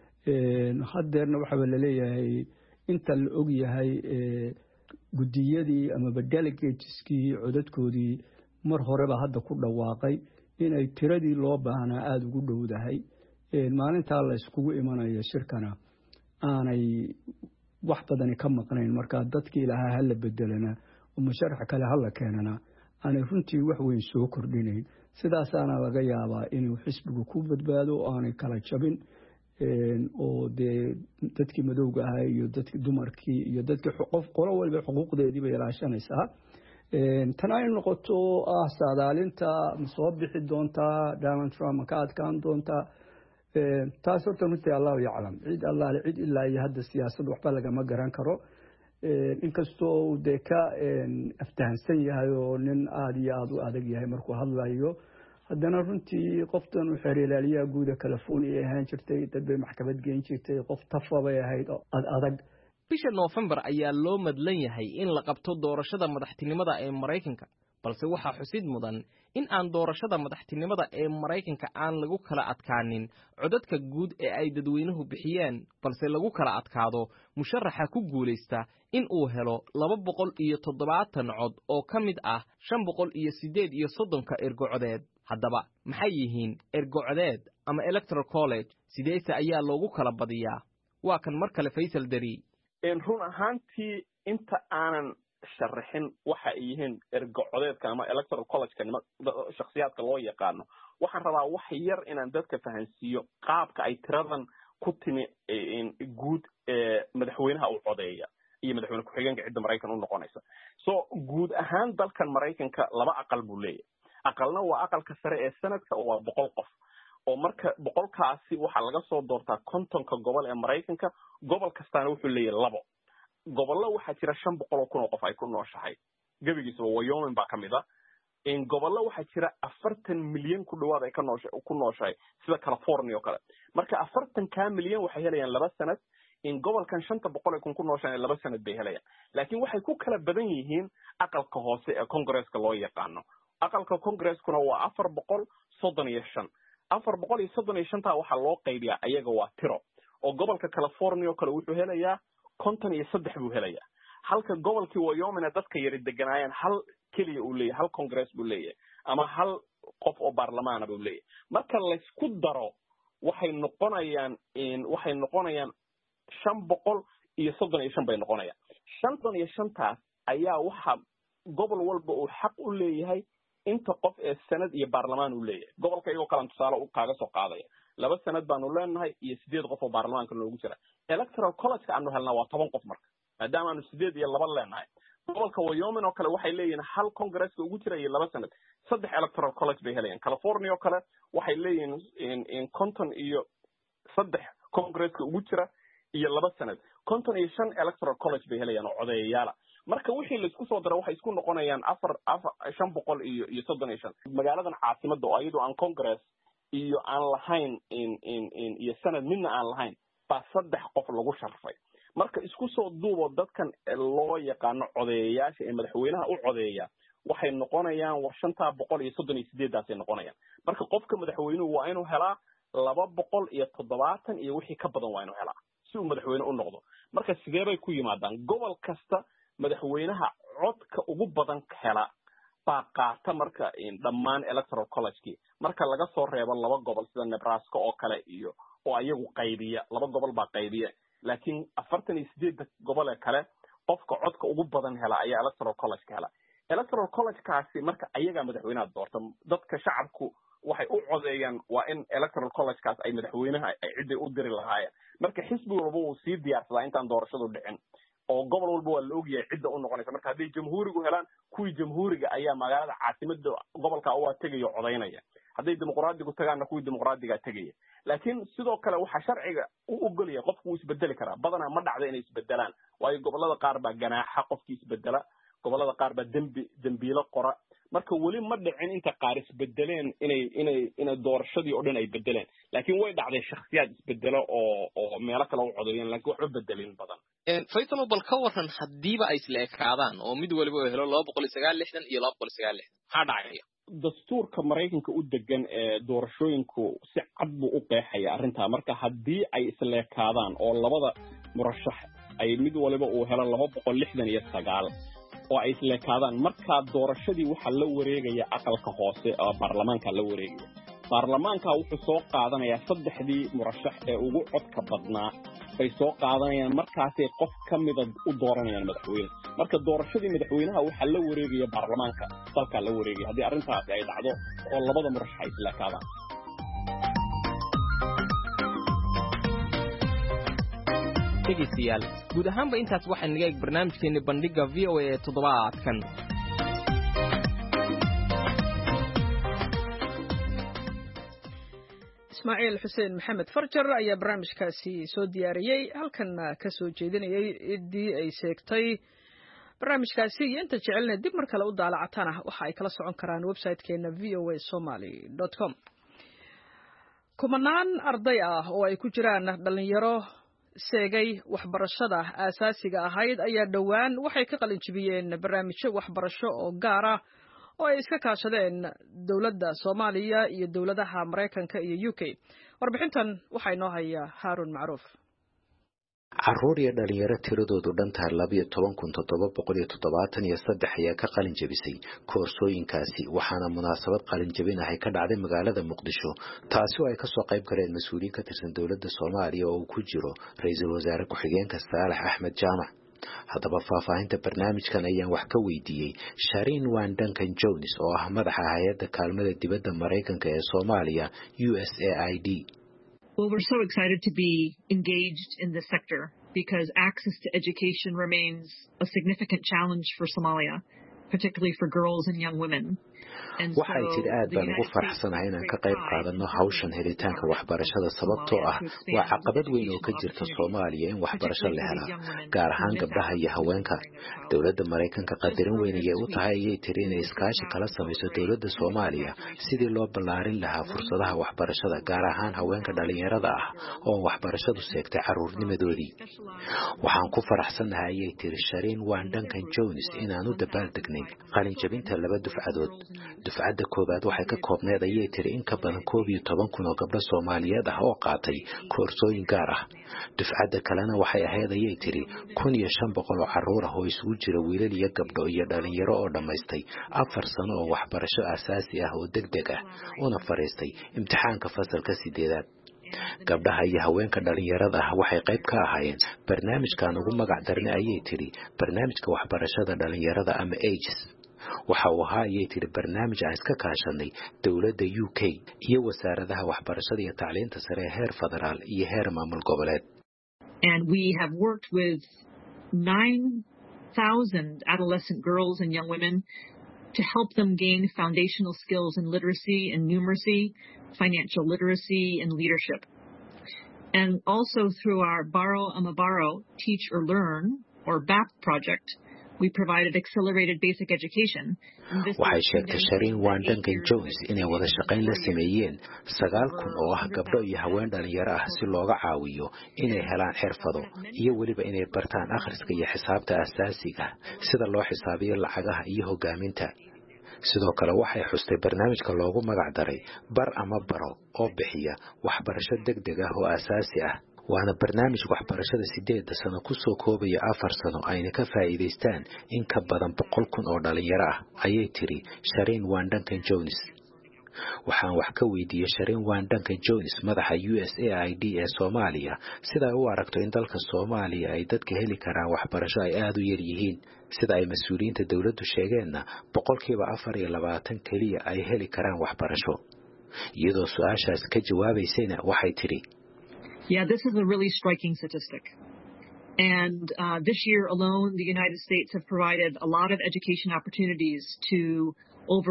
haddeerna waxaa la leeyahay inta la og yahay gudiyadii amaba delegateskii codadkoodii mar horeba hadda ku dhawaaqay inay tiradii loo baahnaa aada ugu dhowdahay maalintaa la iskugu imanayo shirkana aanay wax badani ka maqnayn marka dadkii lahaa hala bedelana oo musharax kale hala keenana aanay runtii wax weyn soo kordhinayn sidaasaana laga yaabaa inuu xisbigu ku badbaado oo aanay kala jabin oo dadkii madowga ahaa iyo dadkii dumarkii iyo dadkii qolo waliba xuquuqdeedii bay ilaashanaysaa tan ay noqoto saadaalinta ma soo bixi doontaa Donald Trump ma ka adkaan doontaa taas horta runtii allahu yaclam cid ilaa iyo hadda siyaasad waxba lagama garan karo inkastoo ka aftahansan yahay oo nin aada iyo aada u adag yahay markuu hadlayo haddana runtii qoftan u xeerilaaliyaha guuda California ahaan jirtay dad bay maxkamad geyn jirtay qof tafa bay ahayd adag bisha November ayaa loo madlan yahay in la qabto doorashada madaxtinimada ee Mareykanka balse waxaa xusid mudan in aan doorashada madaxtinimada ee Mareykanka aan lagu kala adkaanin codadka guud ee ay dadweynuhu bixiyeen balse lagu kala adkaado musharaxa ku guuleysta in uu helo 270 cod oo ka mid ah 538 ergo-codeed haddaba maxay yihiin ergo-codeed ama electoral college sideese ayaa loogu kala badiyaa waa kan mar kale Faysal Dari run ahaantii inta aanan sharaxin waxa ay yihiin ergocodeedka ama electoral college-ka shakhsiyaadka loo yaqaano waxaan rabaa wax yar inaan dadka fahansiiyo qaabka ay tiradan ku timi guud madaxweynaha u codeeya iyo madaxweyne ku-xigeenka cidda Mareykan u noqonaysa so guud ahaan dalkan Mareykanka laba aqal buu leeyahay aqalna waa aqalka sare ee sanadka oo 100 qof oo marka 100kaasi waxa laga soo doortaa 50 gobol ee Mareykanka gobol kastaana wuxuu leeyahay labo gobollo waxa jira 500,000 oo qof ay ku nooshahay gabigiisa Wyoming baa kamid ah in gobollo waxa jira 40 milyan ku dhawaad ay ku nooshahay sida California oo kale marka 40 milyan waxay helayaan laba sanad in gobolkan 500,000 ku nooshahay laba sanad bay helayaan laakiin waxay ku kala badan yihiin aqalka hoose ee Congress-ka loo yaqaano aqalka Congress-kuna waa 435 435 waxa loo qaybiyaa ayaga waa tiro oo gobolka California oo kale wuxuu helayaa 53 buu helayaa halka gobolkii Wyoming dadka yar deganaayeen hal kaliya uu leeyahay hal Congress buu leeyahay ama hal qof oo baarlamaan buu leeyahay marka la isku daro waxay noqonayaan 535 bay noqonayaan 55taas ayaa waxa gobol walba uu xaq u leeyahay inta qof ee sanad iyo baarlamaan uu leeyahay gobolka iyagoo kala tusaale u kaaga soo qaadaya laba sanad baanu leenahay iyo 8 qof oo baarlamaanka loogu jira electoral college aanu helnaa waa 10 qof marka maadaama aanu 8 iyo 2 leenahay gobolka Wyoming oo kale waxay leeyihiin hal Congress ugu jira iyo laba sanad 3 electoral college bay helayaan California oo kale waxay leeyihiin in 50 iyo 3 Congress ugu jira iyo laba sanad 55 electoral college bay helayaan oo codeeyayaal marka wixii la isku soo daro waxay isku noqonayaan 500 iyo 35 magaaladan caasimada oo iyadoo aan Congress iyo aan lahayn iyo sanad midna aan lahayn baa 3 qof lagu sharfay marka isku soo duubo dadkan loo yaqaano codeeyayaasha ee madaxweynaha u codeeya waxay noqonayaan 538 ay noqonayaan marka qofka madaxweynuhu waa inuu helaa 270 iyo wixii ka badan waa inuu helaa si uu madaxweyne u noqdo marka sidee bay ku yimaadaan gobol kasta madaxweynaha codka ugu badan hela baa qaata marka dhammaan electoral college-kii marka laga soo reebo laba gobol sida Nebraska oo kale iyo oo ayagu qaybiya laba gobol baa qaybiya laakiin 48 gobol ee kale qofka codka ugu badan hela ayaa electoral college-ka hela electoral college-kaasi marka ayaga madaxweynaha doorta dadka shacabku waxay u codeeyaan waa in electoral college-kaas ay madaxweynaha ay cid u diri lahaayeen marka xisbi walba uu sii diyaarsadaa intaan doorashadu dhicin oo gobol walba waa la ogyahay cidda u noqonaysa marka haddii jamhuurigu helaan kuwii jamhuuriga ayaa magaalada caasimada gobolka u tagayo codeynaya hadday dimuqraadigu tagaana kuwii dimuqraadiga tagaya laakiin sidoo kale waxa sharciga u ogolaya qofku uu isbedeli karaa badana ma dhacdo inay isbedelaan waayo gobolada qaar baa ganaaxa qofkii isbedela gobolada qaar baa dambiilo qora marka wali ma dhicin inta qaar isbedeleen inay doorashadii oo dhan ay bedeleen laakiin way dhacday shakhsiyaad isbedelo oo meelo kale u codeeyeen laakiin waxba bedelin badan Faysal bal ka waran hadiiba ay isla ekaadaan oo mid waliba uu helo 269 iyo 290 maxaa dhacaya dastuurka Mareykanka u degan ee doorashooyinku si cad buu u qeexaya arrinta marka hadii ay isla ekaadaan oo labada murashax ay mid waliba uu helo 269 oo ay isla ekaadaan marka doorashadii waxa la wareegaya aqalka hoose oo baarlamaanka la wareegaya baarlamaanka wuxuu soo qaadanayaa 3 murashax ee ugu codka badnaa bay soo qaadanayaan markaasay qof kamid u dooranayaan madaxweyne marka doorashadii madaxweynaha waxa la wareegaya baarlamaanka dalka la wareegaya hadii arrintaas ay dhacdo oo labada murashax ay isla ekaadaan dhegeystayaal guud ahaanba intaas waxaan naga eeg barnaamijkeena bandhiga VOA ee toddobaadkan Ismaaciil Xuseen Maxamed Farjar ayaa barnaamijkaasi soo diyaariyay halkan ka soo jeedinayay idii ay sheegtay barnaamijkaasi iyo inta jecelna dib mar kale u daalacatana waxa ay kala socon karaan website-keena voasomali.com kumanaan arday ah oo ay ku jiraan dhalinyaro seegay waxbarashada aasaasiga ahayd ayaa dhowaan waxay ka qalin jibiyeen barnaamijyo waxbarasho oo gaar ah oo ay iska kaashadeen dawladda Soomaaliya iyo dawladaha Mareykanka iyo UK warbixintan waxaa inoo haya Harun Macruuf carruur iyo dhalinyaro tiradoodu dhantahay 12,773 ayaa ka qalin jabisay koorsooyinkaasi waxaana munaasabad qalin jabinahay ka dhacday magaalada Muqdisho taasi oo ay ka soo qayb galeen mas'uuliyiin ka tirsan dawladda Soomaaliya oo ku jiro ra'iisul wasaare ku-xigeenka Saalax Axmed Jaamac haddaba faahfaahinta barnaamijkan ayaan wax ka weydiiyey Shireen Wan Duncan Jones oo ah madaxa hay'adda kaalmada dibadda Mareykanka ee Soomaaliya USAID. Well, we're so excited to be engaged in this sector because access to education remains a significant challenge for Somalia, particularly for girls and young women. waxay tiri aad baan ugu faraxsanahay inaan ka qayb qaadano hawshan helitaanka waxbarashada sababtoo ah waa caqabad weyn oo ka jirta Soomaaliya in waxbarasho la helo gaar ahaan gabdhaha iyo haweenka dawladda Mareykanka qadarin weyn ayay u tahay ayay tiri inay iskaashi kala samayso dawladda Soomaaliya sidii loo ballaarin lahaa fursadaha waxbarashada gaar ahaan haweenka dhalinyarada ah oo waxbarashadu seegtay carruurnimadoodii waxaan ku faraxsanahay ayay tiri Shireen Wan Duncan Jones inaan u dabaaldegnay qalin jabinta laba dufcadood dufcadda koobaad waxay ka koobneed ayay tiri in ka badan 12,000 oo gabdho Soomaaliyeed ah oo qaatay koorsooyin gaar ah dufcadda kalena waxay ahayd ayay tiri 1,500 oo carruur ah oo isugu jira wiilal iyo gabdho iyo dhalinyaro oo dhammaystay 4 sano oo waxbarasho aasaasi ah oo degdeg ah una fariistay imtixaanka fasalka 8aad gabdhaha iyo haweenka dhalinyarada ah waxay qayb ka ahaayeen barnaamijkan ugu magac darnay ayay tiri barnaamijka waxbarashada dhalinyarada ama AGES waxa uu ahaa ayay tiri barnaamij aan iska kaashanay dawladda UK iyo wasaaradaha waxbarashada iyo tacliinta sare ee heer federaal iyo heer maamul goboleed. And we have worked with 9,000 adolescent girls and young women to help them gain foundational skills in literacy and numeracy, financial literacy and leadership. And also through our Baro Amabaro Teach or Learn or BAP project, we provided accelerated basic education. waxay sheegtay Shireen Wan Duncan Jones inay wada shaqayn la sameeyeen 9,000 oo ah gabdho iyo haween dhalinyaro ah si looga caawiyo inay helaan xirfado iyo waliba inay bartaan akhriska iyo xisaabta aasaasiga sida loo xisaabiyo lacagaha iyo hogaaminta sidoo kale waxay xustay barnaamijka loogu magac daray bar ama baro oo bixiya waxbarasho degdeg ah oo aasaasi ah waana barnaamij waxbarashada 8 sano ku soo koobaya 4 sano ayna ka faa'iideystaan in ka badan 100,000 oo dhalinyaro ah ayay tiri Shireen Wan Duncan Jones waxaan wax ka weydiiyey Shireen Wan Duncan Jones madaxa USAID ee Soomaaliya sida ay u aragto in dalka Soomaaliya ay dadka heli karaan waxbarasho ay aad u yar yihiin sida ay mas'uuliyiinta dawladdu sheegeenna 24% kaliya ay heli karaan waxbarasho iyadoo su'aashaas ka jawaabaysayna waxay tiri Yeah, this is a really striking statistic. And this year alone, the United States have provided a lot of education opportunities to over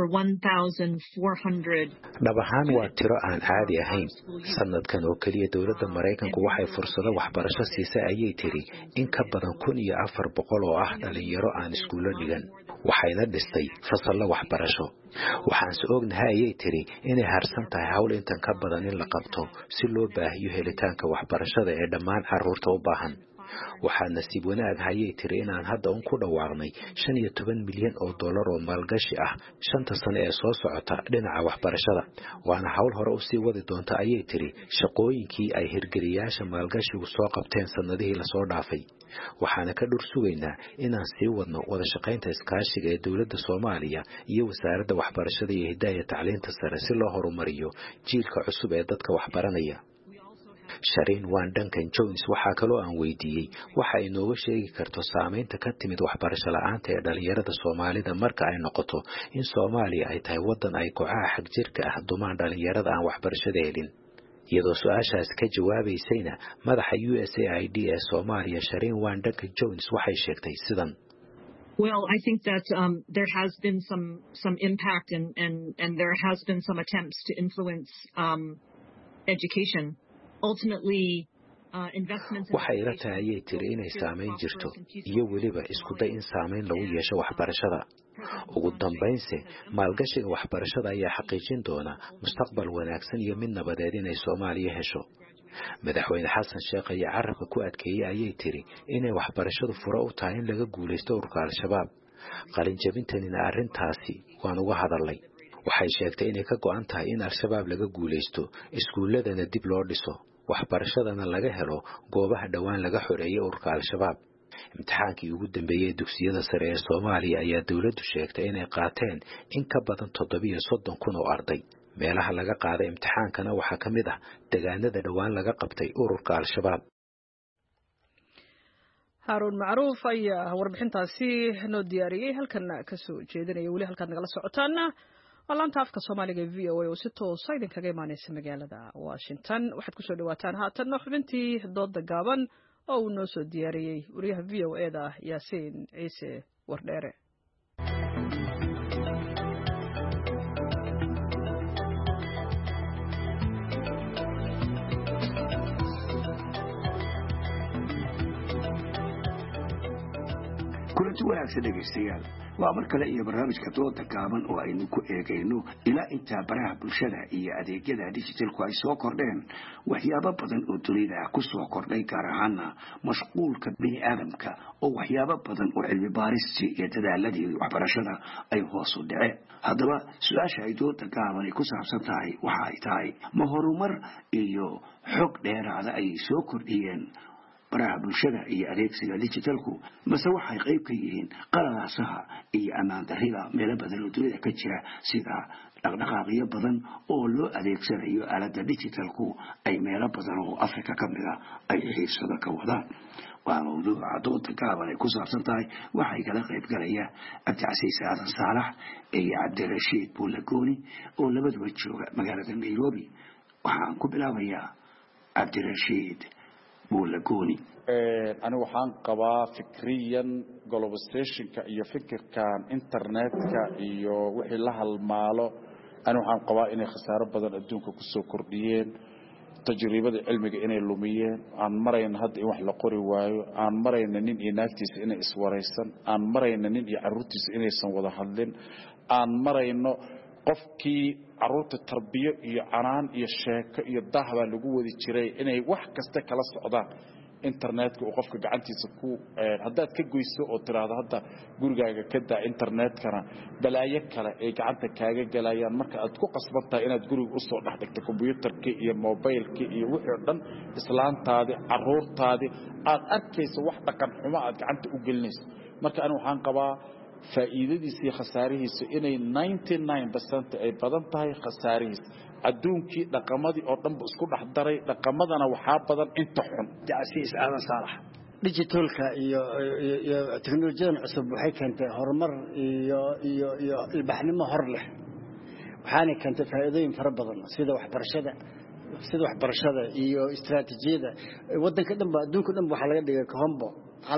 1,400. dhab ahaan waa tiro aan caadi ahayn sanadkan oo kaliya dawladda Mareykanku waxay fursado waxbarasho siisay ayay tiri in ka badan 1,400 oo ah dhalinyaro aan iskuulo dhigan waxayna dhistay fasallo waxbarasho waxaan soo ognahay ayay tiri inay harsan tahay hawl intan ka badan in la qabto si loo baahiyo helitaanka waxbarashada ee dhammaan carruurta u baahan waxaa nasiib wanaag hayay tiri inaan hadda ku dhawaaqnay 15 milyan oo dollar oo maalgashi ah 5 sano ee soo socota dhinaca waxbarashada waana hawl hore u sii wadi doonta ayay tiri shaqooyinkii ay hirgeliyaasha maalgashigu soo qabteen sanadihii la soo dhaafay waxaana ka dhur sugaynaa inaan sii wadno wada shaqaynta iskaashiga ee dawladda Soomaaliya iyo wasaaradda waxbarashada iyo hidaayada tacliinta sare si loo horumariyo jiilka cusub ee dadka waxbaranaya Shireen Wan Duncan Jones waxa kaloo aan weydiiyey waxa ay nooga sheegi karto saameynta ka timid waxbarasho la'aanta ee dhalinyarada Soomaalida marka ay noqoto in Soomaaliya ay tahay wadan ay kooxaha xag jirka ah dumaan dhalinyarada aan waxbarashada helin iyadoo su'aashaas ka jawaabaysayna madaxa USAID ee Soomaaliya Shireen Wan Duncan Jones waxay sheegtay sidan Well, I think that there has been some impact and there has been some attempts to influence education. Ultimately, waxay ila tahay ayay tiri inay saameyn jirto iyo weliba isku day in saameyn lagu yeesho waxbarashada ugu dambeynse maalgashiga waxbarashada ayaa xaqiijin doona mustaqbal wanaagsan iyo mid nabadeed inay Soomaaliya hesho madaxweyne xasan sheekh ayaa carabka ku adkeeyay ayay tiri inay waxbarashadu furo u tahay in laga guuleysto ururka al-shabaab qalin jabintanina arrintaasi waan uga hadalnay waxay sheegtay inay ka go'an tahay in al-shabaab laga guuleysto iskuuladana dib loo dhiso waxbarashadana laga helo goobaha dhowaan laga xoreeyay ururka al-shabaab. imtixaankii ugu dambeeyay dugsiyada sare ee Soomaaliya ayaa dawladdu sheegtay inay qaateen in ka badan 730,000 oo arday. meelaha laga qaaday imtixaankana waxaa ka mid ah deegaanada dhowaan laga qabtay ururka al-shabaab. Harun Macruuf ayaa warbixintaasi noo diyaariyay halkan ka soo jeedinaya wali halkaad nagala socotaana laanta afka Soomaaliga ee VOA oo si toos ah idinkaga imaanaysa magaalada Washington. waxaad ku soo dhawaataan haatan xubintii dooda gaaban oo uu noo soo diyaariyay wariyaha VOA-da Yaasiin Ciise Wardheere. kulanti wanaagsan dhegaystayaal waa mar kale iyo barnaamijka dooda gaaban oo aynu ku eegayno ilaa intaa baraha bulshada iyo adeegyada digitalku ay soo kordheen waxyaabo badan oo dunida ku soo kordhay gaar ahaana mashquulka bini aadamka oo waxyaabo badan oo cilmi baaristii iyo dadaaladii waxbarashada ay hoos u dhaceen. haddaba su-aasha ay dooda gaaban ku saabsan tahay waxa ay tahay ma horumar iyo xog dheeraada ay soo kordhiyeen baraha bulshada iyo adeegsiga digitalku mase waxay qayb ka yihiin qalalaasaha iyo ammaan darrida meelo badan oo dunida ka jira sida dhaqdhaqaaqyo badan oo loo adeegsanayo aaladda digitalku ay meelo badan oo Afrika ka mid ah ay xiisado ka wadaan. waa mawduuca dooda gaaban ay ku saabsan tahay waxay kala qayb galaya Cabdicasiis Aadan Saalax iyo Cabdirashiid Buulagooni oo labaduba jooga magaalada Nairobi. waxaan ku bilaabayaa Cabdirashiid Buulagooni. أنا وحان قبا فكريا globalizationka iyo fikirkan internetka iyo wixii la halmaalo أنا وحان قبا inay khasaaro badan adduunka ku soo kordhiyeen tajriibada cilmiga inay lumiyeen aan marayna hadda in wax la qori waayo aan marayna nin iyo naagtiisa inay iswareysan aan marayna nin iyo caruurtiisa inaysan wada hadlin aan marayno qofkii caruurta tarbiyo iyo canaan iyo sheeko iyo dahba lagu wadi jiray inay wax kasta kala socdaan internetka oo qofka gacantiisa ku hadaad ka goyso oo tiraahdo hadda gurigaaga ka daa internetkana balaayo kale ay gacanta kaaga galayaan marka aad ku qasbantahay inaad guriga u soo dhaxdhigto computerka iyo mobilka iyo wixii dhan islaantaadi caruurtaadi aad arkayso wax dhaqan xumo aad gacanta u gelinayso. marka anigu waxaan qabaa faa'iidadiisa iyo khasaarihiisa inay 99% ay badan tahay khasaarihiisa. adduunkii dhaqamadii oo dhan isku dhex daray dhaqamadana waxaa badan inta xun. Cabdicasiis Aadan Saalax. digitalka iyo teknolojiyada cusub waxay keentay horumar iyo ilbaxnimo hor leh. waxaana keentay faa'iidooyin fara badan sida waxbarashada iyo istiraatiijiyada wadanka dhan adduunka dhan waxa laga dhigay combo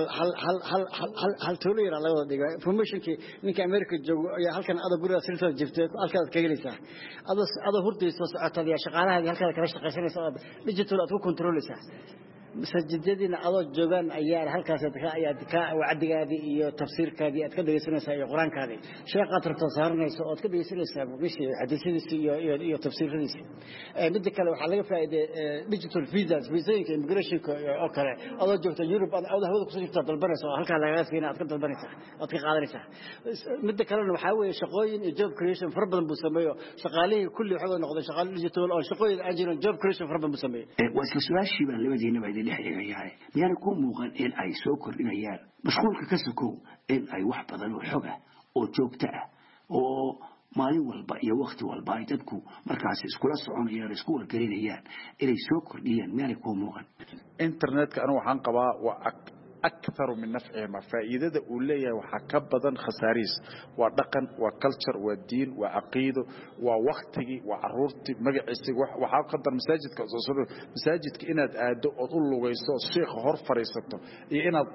hal tooleer laga wada dhigay informationki ninka America joogo ayaa halkan ada guriga silsal jirtay halkaas ka gelaysaa ada hurdayso socotada shaqaalaha halkaas kala shaqaysanaysa digital aad ku controleysaa masajidadina adoo joogan ayaa halkaas ka wacdigaadi iyo tafsiirkaadi aad ka dhageysanaysaa iyo quraankaadi sheekhaad rabto saaranayso oo aad ka dhageysanaysaa bogishii xadiisidiisa iyo tafsiiradiisa. mid kale waxa laga faa'iiday digital visas visooyinka immigrationka oo kale adoo joogto Europe aad hawada ku soo jirto dalbanayso halka laga fiina aad ka dalbanaysaa aad ka qaadanaysaa. mid kale waxa weeye shaqooyin iyo job creation far badan buu sameeyo shaqaalihii kulli waxa noqday shaqaale digital oo shaqooyin ajiraan job creation far badan buu sameeyo. waa isla su'aashii baan labadiina dhexeeyahay miyana ku muuqan in ay soo kordhinayaan mashquulka ka sokow in ay wax badan oo xoga oo joogta ah oo maalin walba iyo waqti walba ay dadku markaas iskula soconayaan isku wargelinayaan inay soo kordhiyaan miyana ku muuqan. internetka anigu waxaan qabaa waa أكثر من نفعه ما فائدة أولية وحكبدا خساريس ودقن وكلتشر والدين وعقيده ووقته وعرورتي مجلسي وحقدر مساجد كأصول مساجد كإناد أدو أطول ويسوس شيخ هرفر يسطو إناد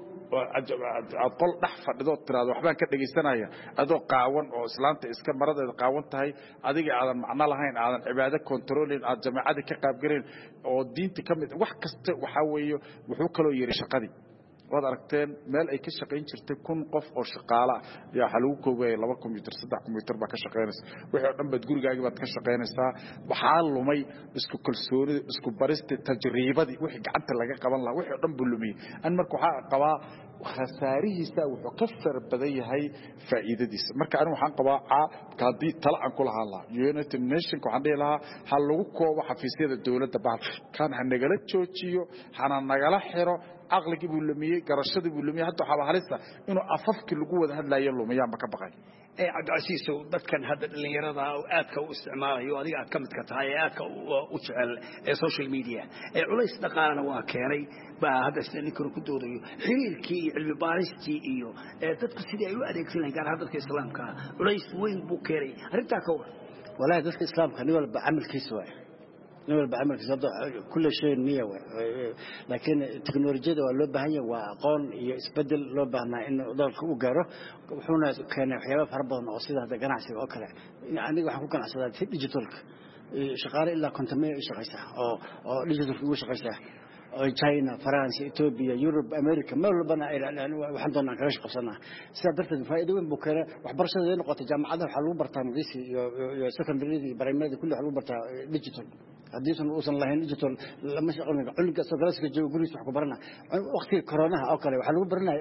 قل نحفر لذو التراد وحبان كده جيستانايا أدو قاون أو إسلامت إسكان مرض قاون تهي أديك على معنى لهين على عبادة كنترولين على جماعة كقاب جرين أو الدين تكمل وحكست وحاويه وحوكلو يري شقدي waad aragteen meel ay ka shaqayn jirtay 1000 qof oo shaqaale ah yaa waxa lagu koobay 2 kombiyuutar 3 kombiyuutar baa ka shaqaynaysa wixii oo dhan baad gurigaaga baad ka shaqaynaysaa waxaa lumay isku kalsoonida isku barista tajriibadii wixii gacanta laga qaban lahaa wixii oo dhan buu lumiyay an marka waxa qabaa khasaarihiisa wuxuu ka farbadan yahay faa'iidadiisa marka anigu waxaan qabaa kaadii tala aan ku lahaa la United Nations waxaan dhihi lahaa hal lagu koobo xafiisyada dawladda baa kan nagala joojiyo hana nagala xiro aqligi buu lumiyay garashadii buu lumiyay hadda waxa halista inuu afafki lagu wada hadlayo lumiyaan ka baqay cabdicasiis dadkan hadda dhalinyarada oo aadka u isticmaalayo adiga aad ka mid ka tahay aadka u jecel social media culays dhaqaalana waa keenay baa hadda sidii kor ku doodayo xiriirkii cilmi baaristii iyo dadku sidii ay u adeegsanayaan gaar ahaan dadka islaamka culays weyn buu keenay arinta ka war walaa dadka islaamka nin walba amalkiisa waa نقول بعمل في صدق كل شيء نية لكن التكنولوجيا ده لو بهاي وقان يسبدل لو بهنا إنه ضل وجاره وحنا كان حياة فربنا نقصده هذا جناح سوى أكله يعني واحد كان عصده في ديجيتالك شغال إلا كنت ما يشغله أو ديجيتال وشغله China فرنسا إثيوبيا يوروب أمريكا ما ولا بنا إلى وحنا كرش قصنا سافرت فائدة وين بكرة وحبرش ذي نقطة جامعة حلو برتامجيسي يا سكندري بريمادي كله حلو برتا ديجيتال حديث وصل الله ديجيتال لما شغلنا علم كسرس كجو جريس وحكبرنا وقت كورونا أكله وحلو برنا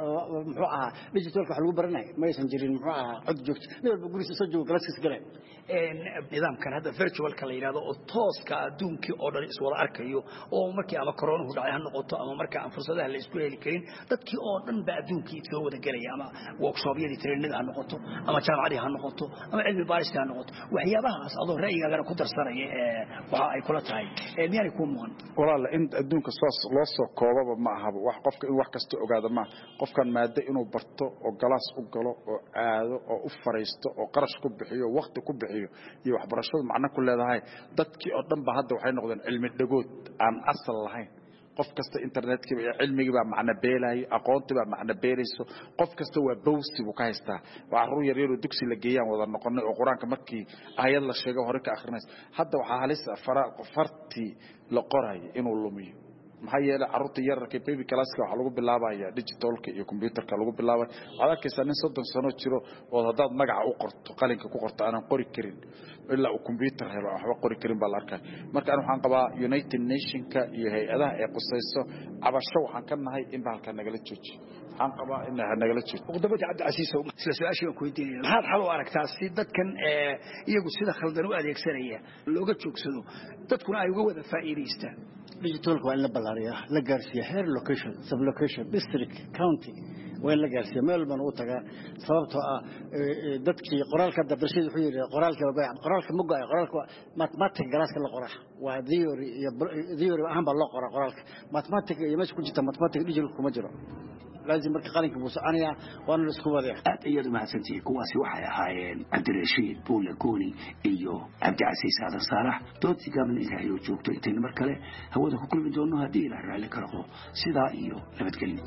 محوها ديجيتال حلو برنا ما يسنجرين محوها عد جوت نقول جريس سجوا جريس كلام نظام كان هذا virtual كلينا هذا التوس كدون كي أورد إسوال أركيو أو مركي على كورونا هو دعيها نقطة أما مركي عن فرصة اللي إسكوله الكريم تذكي أورد بعدون كي تسوي ذا جري أما workshopية دي ترين لها نقطة أما جامعة عليها نقطة أما علم بارس لها نقطة وهي بها أظن رأيي أنا كنت أرسل وهاي كلها هاي مين يكون مهن والله أنت أدون كصاص لصق كوابا معها وقف وحكست أجاد ما قف كان مادة إنه برتو وجلاس وجلو وعاد وفريستو وقرش كبحيو وقت كبحيو يوحبرشوا معنا كل هاي dadkii oo dhan ba hadda waxay noqdeen cilmi dhagood aan asal lahayn qof kasta internetka cilmiga ba macna beelay aqoonta ba macna beelayso qof kasta waa bowsi buu ka haystaa waa arru yar yar oo dugsi la geeyaan wada noqonay oo quraanka markii ayad la sheego hore ka akhrinay hadda waxa halis farti la qoray inuu lumiyo maxay yeelay carruurta yararka baby classka waxa lagu bilaabayaa digitalka iyo computerka lagu bilaabay adagkiisa nin 30 sano jiro oo hadaad magaca u qorto qalinka ku qorto aan qori karin illa uu computer helo waxba qori karin baa la arkay marka aan waxaan qabaa United Nationska iyo hay'adaha ay qusayso abasho waxaan ka nahay in halka nagala joojiyo waxaan qabaa in nagala joojiyo qodobada cabdicasiis oo isla su'aashan ku weydiinay maxaad xal u aragtaa si dadkan iyagu sida khaldan u adeegsanaya looga joogsado dadkuna ay uga wada faa'iideystaan digital waa in la balaariyaa la gaarsiiyo heer location sub location district county waa in la gaarsiiyo meel baan u tagaa sababtoo ah dadkii qoraalka darashada wuxuu yiri qoraalka muga qoraalka mathematics galaaska la qoraa waa theory ahaan baa loo qoraa qoraalka mathematics iyo meesha ku jirta mathematics digital kuma jiro لازم مركي قالك بوسانيا وانا الاسكوبه دي ايضا ما سنتي كواسي waxay ahaayeen Abdirashiid Buulakuni iyo Abdicasiis Aadan Saalax doodsi gaabin ilaahay oo joogto inta mar kale hawada ku kulmi doono hadii la raali karo sidaa iyo nabadgelyo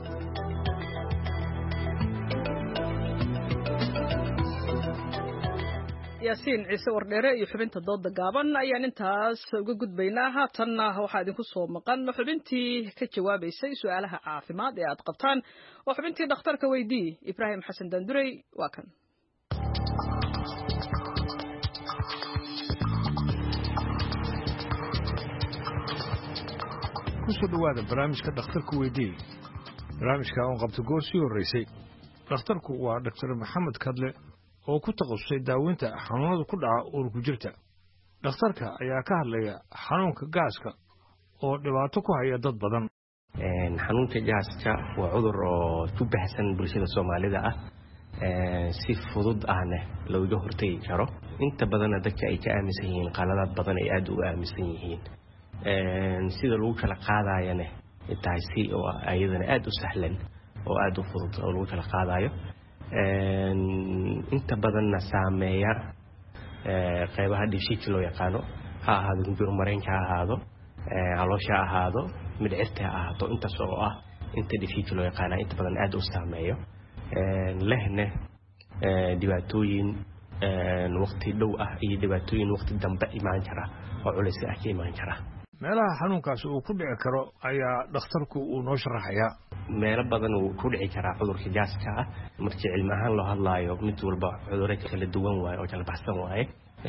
yaasiin ciise wardheere iyo xubinta dooda gaaban ayaan intaas uga gudbaynaa haatanna waxaa idinku soo maqan xubintii ka jawaabaysay su'aalaha caafimaad ee aad qabtaan oo xubintii dhakhtarka weydii Ibraahim Xasan Dandurey waa kan ku soo dhawaada barnaamijka dhakhtarka weydii barnaamijka oo qabta goor sii horeysay dhakhtarku waa Dr. Maxamed Kadle oo ku takhasusay daaweynta xanuunada ku dhaca uurku jirta dhakhtarka ayaa ka hadlaya xanuunka gaaska oo dhibaato ku haya dad badan xanuunka gaaska waa cudur oo ku baahsan bulshada Soomaalida ah si fudud ahna looga hortagi karo inta badan dadka ay ka aaminsan yihiin qaladaad badan ay aad u aaminsan yihiin sida lagu kala qaadayana tahay si oo ayadana aad u sahlan oo aad u fudud oo lagu kala qaadayo inta badanna saameeya qaybaha dheefshiidka loo yaqaano ha ahaado gumbiir mareenka ha ahaado caloosha ha ahaado midcirta ha ahaado intaas oo ah inta dheefshiidka loo yaqaana inta badan aad u saameeyo lehna dhibaatooyin waqti dhow ah iyo dhibaatooyin waqti dambe imaan kara oo culays ah ka imaan kara meelaha xanuunkaas uu ku dhici karo ayaa dhakhtarku uu noo sharaxayaa meelo badan uu ku dhici karaa cudurka gaaska ah markii cilmi ahaan loo hadlaayo mid walba cudurro kala duwan waaye oo kala baxsan waaye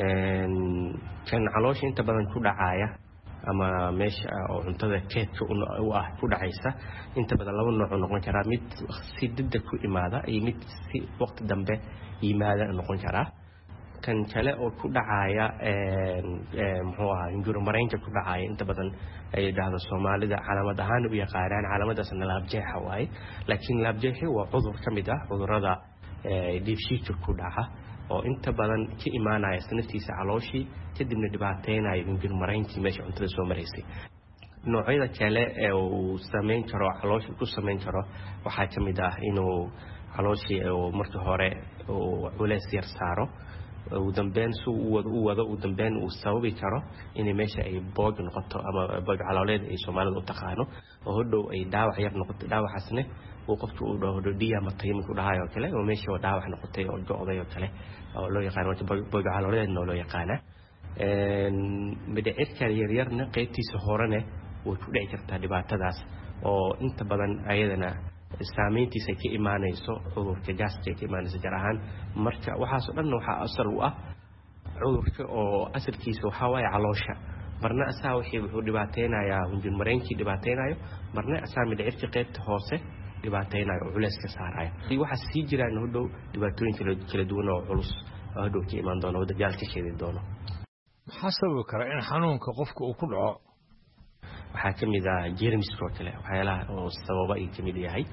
kan caloosha inta badan ku dhacaya ama meesha oo cuntada keedka u ah ku dhacaysa inta badan laba nooc noqon karaa mid si degdeg ku imaada iyo mid si waqti dambe yimaada noqon karaa kan kale oo ku dhacaya muxuu ahaa injurmareenka ku dhacaya inta badan ay dhahdo Soomaalida calaamad ahaan u yaqaanaan calaamadaasna laabjeexa waaye laakiin laabjeexi waa cudur kamid ah cudurrada dheefshiidka ku dhaca oo inta badan ka imaanaya sanadkiisa calooshii kadibna dhibaateynaya injurmareenkii meesha cuntada soo maraysay noocyada kale ee uu sameyn karo caloosha ku sameyn karo waxaa kamid ah inuu calooshii markii hore uu culays yar saaro ugu dambeyn uu wado ugu dambeyn uu sababi karo in meesha ay boog noqoto ama boog calooleed ay Soomaalidu u taqaano oo hadhow ay dhaawac yar noqoto dhaawacaasna uu qofku u dhaho dhiya ama taymi ku dhahayo kale oo meesha dhaawac noqotay oo go'day oo kale oo loo yaqaan boog calooleed loo yaqaan midhicirka yaryarna qaybtiisa horena way ku dhici kartaa dhibaatadaas oo inta badan ayadana saameyntiisa ka imaanayso cudurka gaaska ka imaanayso gaar ahaan marka waxaas oo dhan waxa asal u ah cudurka oo asalkiisa waxa waaye caloosha marna asaa wuxuu dhibaateynayaa injurmareenkii dhibaateynayo marna asaa midhicirka qaybta hoose dhibaateynayo culays ka saaraya waxa sii jiraan hadhow dhibaatooyin kala duwan oo culus oo hadhow ka imaan doona wada jaalka sheedi doono maxaa sababi kara in xanuunka qofka uu ku dhaco waxaa kamid ah jeermiska kale waxyaalaha oo sababa ay kamid yahay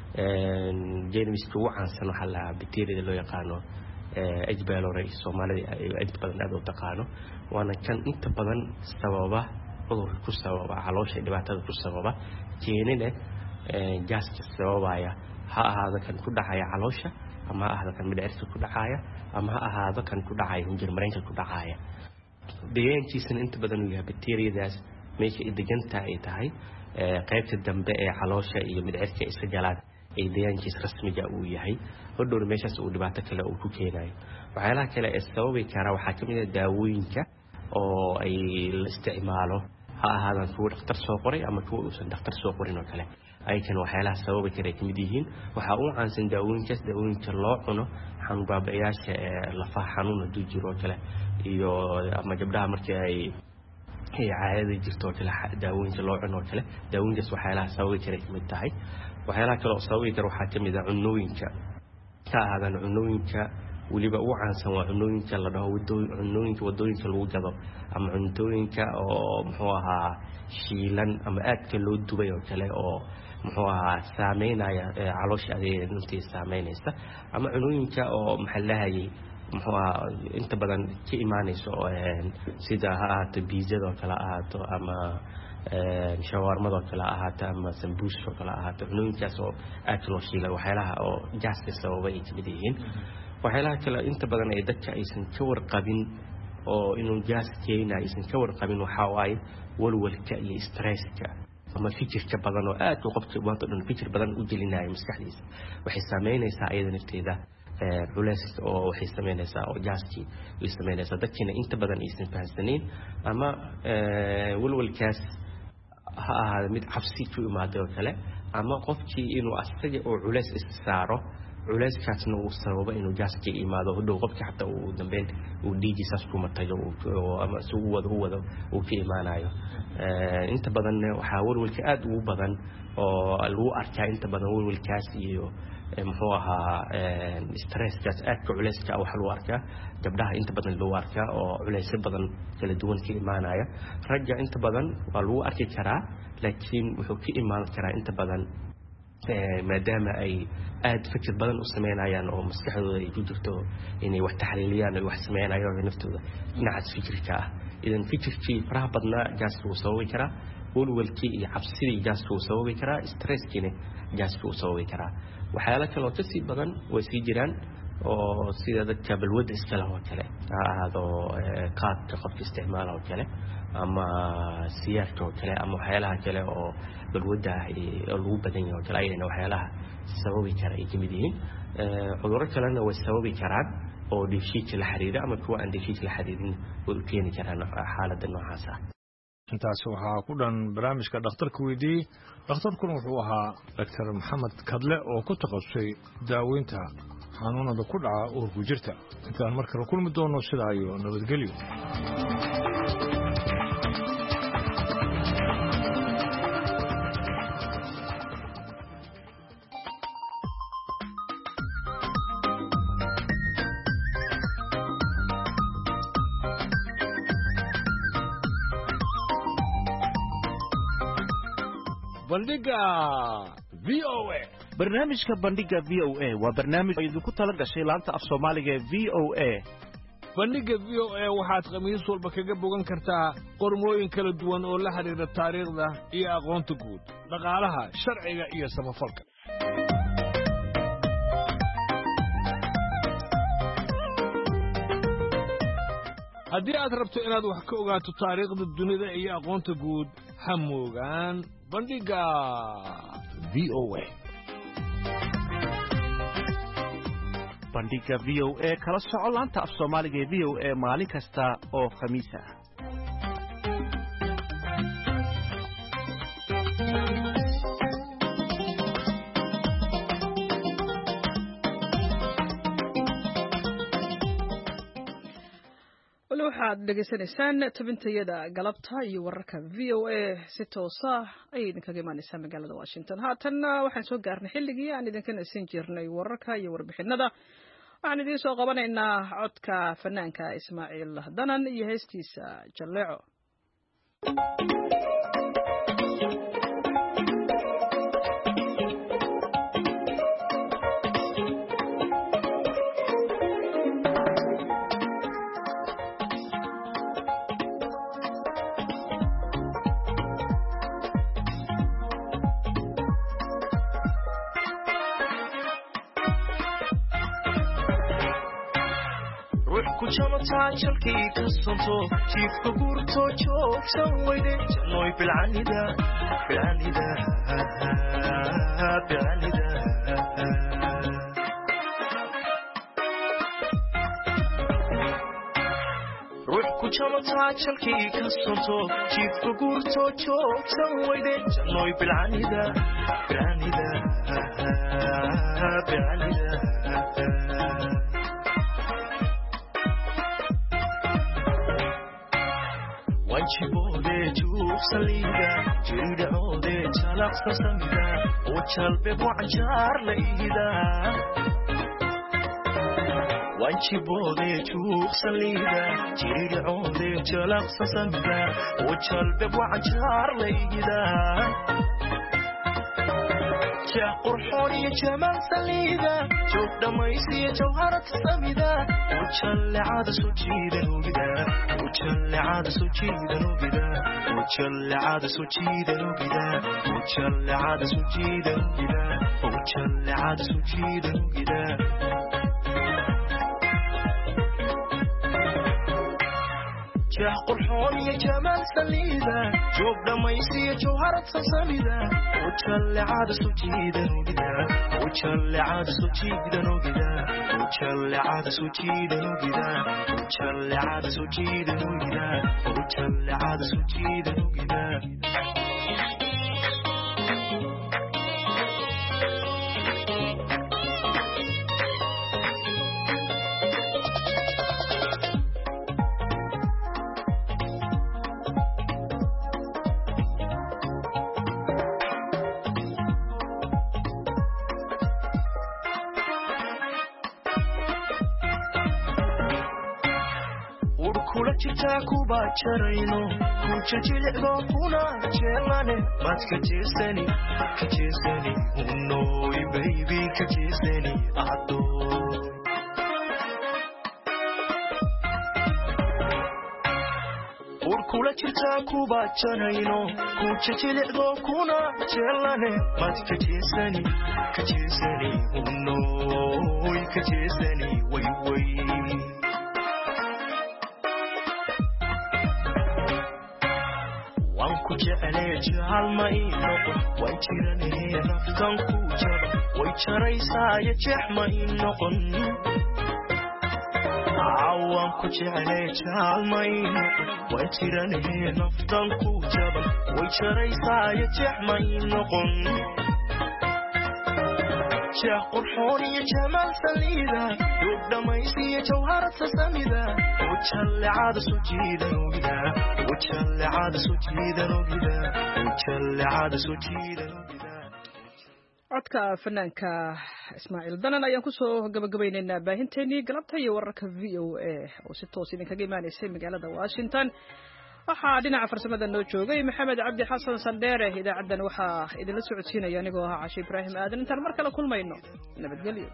jeermiska ugu caansan waxa la bacteria loo yaqaano H pylori Soomaalida ay badan aad u taqaano waana kan inta badan sababa cudurka ku sababa caloosha dhibaatada ku sababa keenina gaaska sababaya ha ahaado kan ku dhacaya caloosha ama ha ahaado kan midhicirka ku dhacaya ama ha ahaado kan ku dhacaya injurmareenka ku dhacaya deegaankiisana inta badan uu yahay bacteriadaas meesha ay deganta ay tahay qaybta dambe ee caloosha iyo midhicirka iska galaan ay deegaankiisa rasmiga uu yahay hodhow meeshaas uu dhibaato kale uu ku keenayo waxyaalaha kale ee sababi kara waxaa kamid ah daawooyinka oo ay la isticmaalo ha ahaadaan kuwa dhakhtar soo qoray ama kuwa uusan dhakhtar soo qorin oo kale aykan waxyaalaha sababi kara kamid yihiin waxaa uu caansan daawooyinka loo cuno xanuun baabi'iyaasha lafaha xanuun haduu jiro oo kale iyo ama gabdhaha markii ay caadada jirto kale daawooyinka loo cuno kale daawooyinkaas waxyaalaha sababi kara kamid tahay waxyaalaha kale oo sababi kara waxaa kamid ah cunooyinka ka ahaadaan cunooyinka waliba ugu caansan waa cunooyinka la dhaho wadooyinka lagu gado ama cuntooyinka oo muxuu ahaa shiilan ama aadka loo dubay oo kale oo muxuu ahaa saameynaya caloosha adeega intii saameynaysa ama cunooyinka oo maxallahayay muxuu ahaa inta badan ka imaanayso sida ha ahaato biizada oo kale ahaato ama shawarmada oo kale ahaato ama sambuus oo kale ahaato cunooyinkaas oo aad loo shiilay waxyaalaha oo gaaska sababa ay kamid yihiin waxyaalaha kale inta badan ay dadka aysan ka warqabin oo inuu gaas keenayo aysan ka warqabin waxa waaye walwalka iyo stresska ama fikirka badan oo aad u qofka maanta dhan fikir badan u gelinayo maskaxdiisa waxay saameynaysaa ayada nafteeda culays oo waxay sameynaysaa oo gaaskii way sameynaysaa dadkina inta badan aysan fahansaneyn ama walwalkaas ha ahaado mid cabsi ku imaaday oo kale ama qofkii inuu asaga oo culays saaro culayskaasna uu sababa inuu gaaska imaado hadhow qofka xataa uu dambeyn uu dhiigiisaas ku matayo ama si uu wado uu ka imaanayo inta badan waxaa walwalka aad ugu badan oo lagu arkaa inta badan walwalkaas iyo muxuu ahaa stresskaas aadka culayska waxa lagu arkaa gabdhaha inta badan lagu arkaa oo culaysyo badan kala duwan ka imaanaya ragga inta badan waa lagu arki karaa laakiin wuxuu ka imaan karaa inta badan maadaama ay aad fikir badan u sameynayaan oo maskaxdooda ay ku jirto inay wax taxliiliyaan oo wax sameynayaan naftooda dhinacaas fikirka ah idan fikirkii faraha badnaa gaaska uu sababi karaa walwalkii iyo cabsidii gaaska uu sababi karaa stresskiina gaaska uu sababi karaa waxyaalo kale oo kasii badan way sii jiraan oo sida dadka balwada iska leh oo kale ha ahaado qaadka qofka isticmaala oo kale ama siyaarka oo kale ama waxyaalaha kale oo balwada oo lagu badan yahay oo kale ayna waxyaalaha sababi kara ay kamid yihiin cudurro kalena way sababi karaan oo dheefshiidka la xiriira ama kuwa aan dheefshiidka la xiriirin way u keeni karaan xaaladda noocaas ah intaas waxaa ku dhan barnaamijka dhakhtarka weydiiyey dhakhtarkuna wuxuu ahaa Dr. Maxamed Kadle oo ku takhasusay daaweynta xanuunada ku dhaca uurku jirta intaan markale kulmi doono sidaa iyo nabadgelyo bandhiga VOA barnaamijka bandhiga VOA waa barnaamij idinku tala gashay laanta af Soomaaliga ee VOA bandhiga VOA waxaad khamiis walba kaga bogan kartaa qormooyin kala duwan oo la xiriira taariikhda iyo aqoonta guud dhaqaalaha sharciga iyo samafalka haddii aad rabto inaad wax ka ogaato taariikhda dunida iyo aqoonta guud ha moogaan bandhiga VOA bandhiga VOA kala soco laanta af Soomaaliga ee VOA maalin kasta oo khamiis ah waxaad dhegaysanaysaan tabintayada galabta iyo wararka VOA si toos ah ayay idinkaga imaanaysaa magaalada Washington haatanna waxaan soo gaarnay xilligii aan idinka nasin jirnay wararka iyo warbixinada waxaan idiin soo qabanaynaa codka fanaanka Ismaaciil Danan iyo heestiisa Jaleeco jalkii ka sonto jiifka gurto joogsan weyde janooy bilcanida ruux ku jamataa jalkii ka sonto jiifka gurto joogsan weyde janooy bilcanida wanjibode juuqsaliida jiridhacoode jalaqsa samida oo jalbe bucanjaar la ihida wanjibode juuqsaliida jiridhacoode jalaqsa samida oo jalbe bucanjaar la ihida jah qurxoon iyo jamaal saliida joog dhammaysiya jawharad samida oo jallecada soo jiidan ogida oo jallecada soo jiidan ogida oo jallecada soo jiidan ogida oo jallecada soo jiidan ogida oo jallecada soo jiidan ogida jah qurxoon iyo jamaal saliida joog dhammaysiya jawharad samida oo jallecada soo jiidan ogida oo jallecada soo jiidan ogida oo jallecada soo jiidan ogida oo jallecada soo jiidan ogida oo jallecada soo jiidan ogida kuba jarayno kuja jilicdo kuna jeelane mad ka jeesani unoy baby ka jeesani adoy urkula jirta kuba jarayno kuja jilicdo kuna jeelane mad ka jeesani unoy ka jeesani way way jeclee jahal ma ii noqon way jiranee naftan ku jaba way jaraysaayo jeex ma ii noqon عوام كجعلي جعلمين وانتراني نفضل كوجبا ويشري سايا جحمين نقن شيخ قرحوني جمال سليدا يبدا ميسي جوهرة سسميدا وتشل عاد سجيدا وقدا وتشل عاد سجيدا وقدا وتشل عاد سجيدا وقدا codka fanaanka Ismaaciil Danan ayaan ku soo gabagabaynaynaa baahinteennii galabta iyo wararka VOA oo si toos idinkaga imaanaysa magaalada Washington waxaa dhinaca farsamada noo joogay Maxamed Cabdi Xasan Sandheere idaacadan waxaa idinla socodsiinaya anigoo ah Caashi Ibraahim Aadan intaan mar kale kulmayno nabadgelyo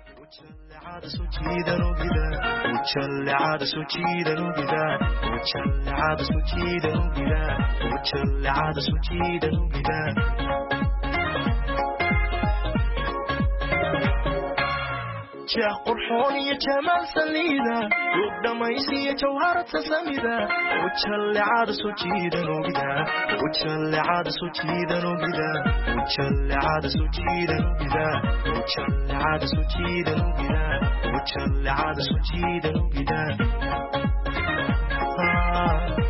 شيخ قرحون يا جمال سليدا يبدا ميسي جوهرة سميدا وتشل عاد سجيدا وقدا وتشل عاد سجيدا وقدا وتشل عاد سجيدا وقدا وتشل عاد سجيدا وقدا وتشل عاد سجيدا وقدا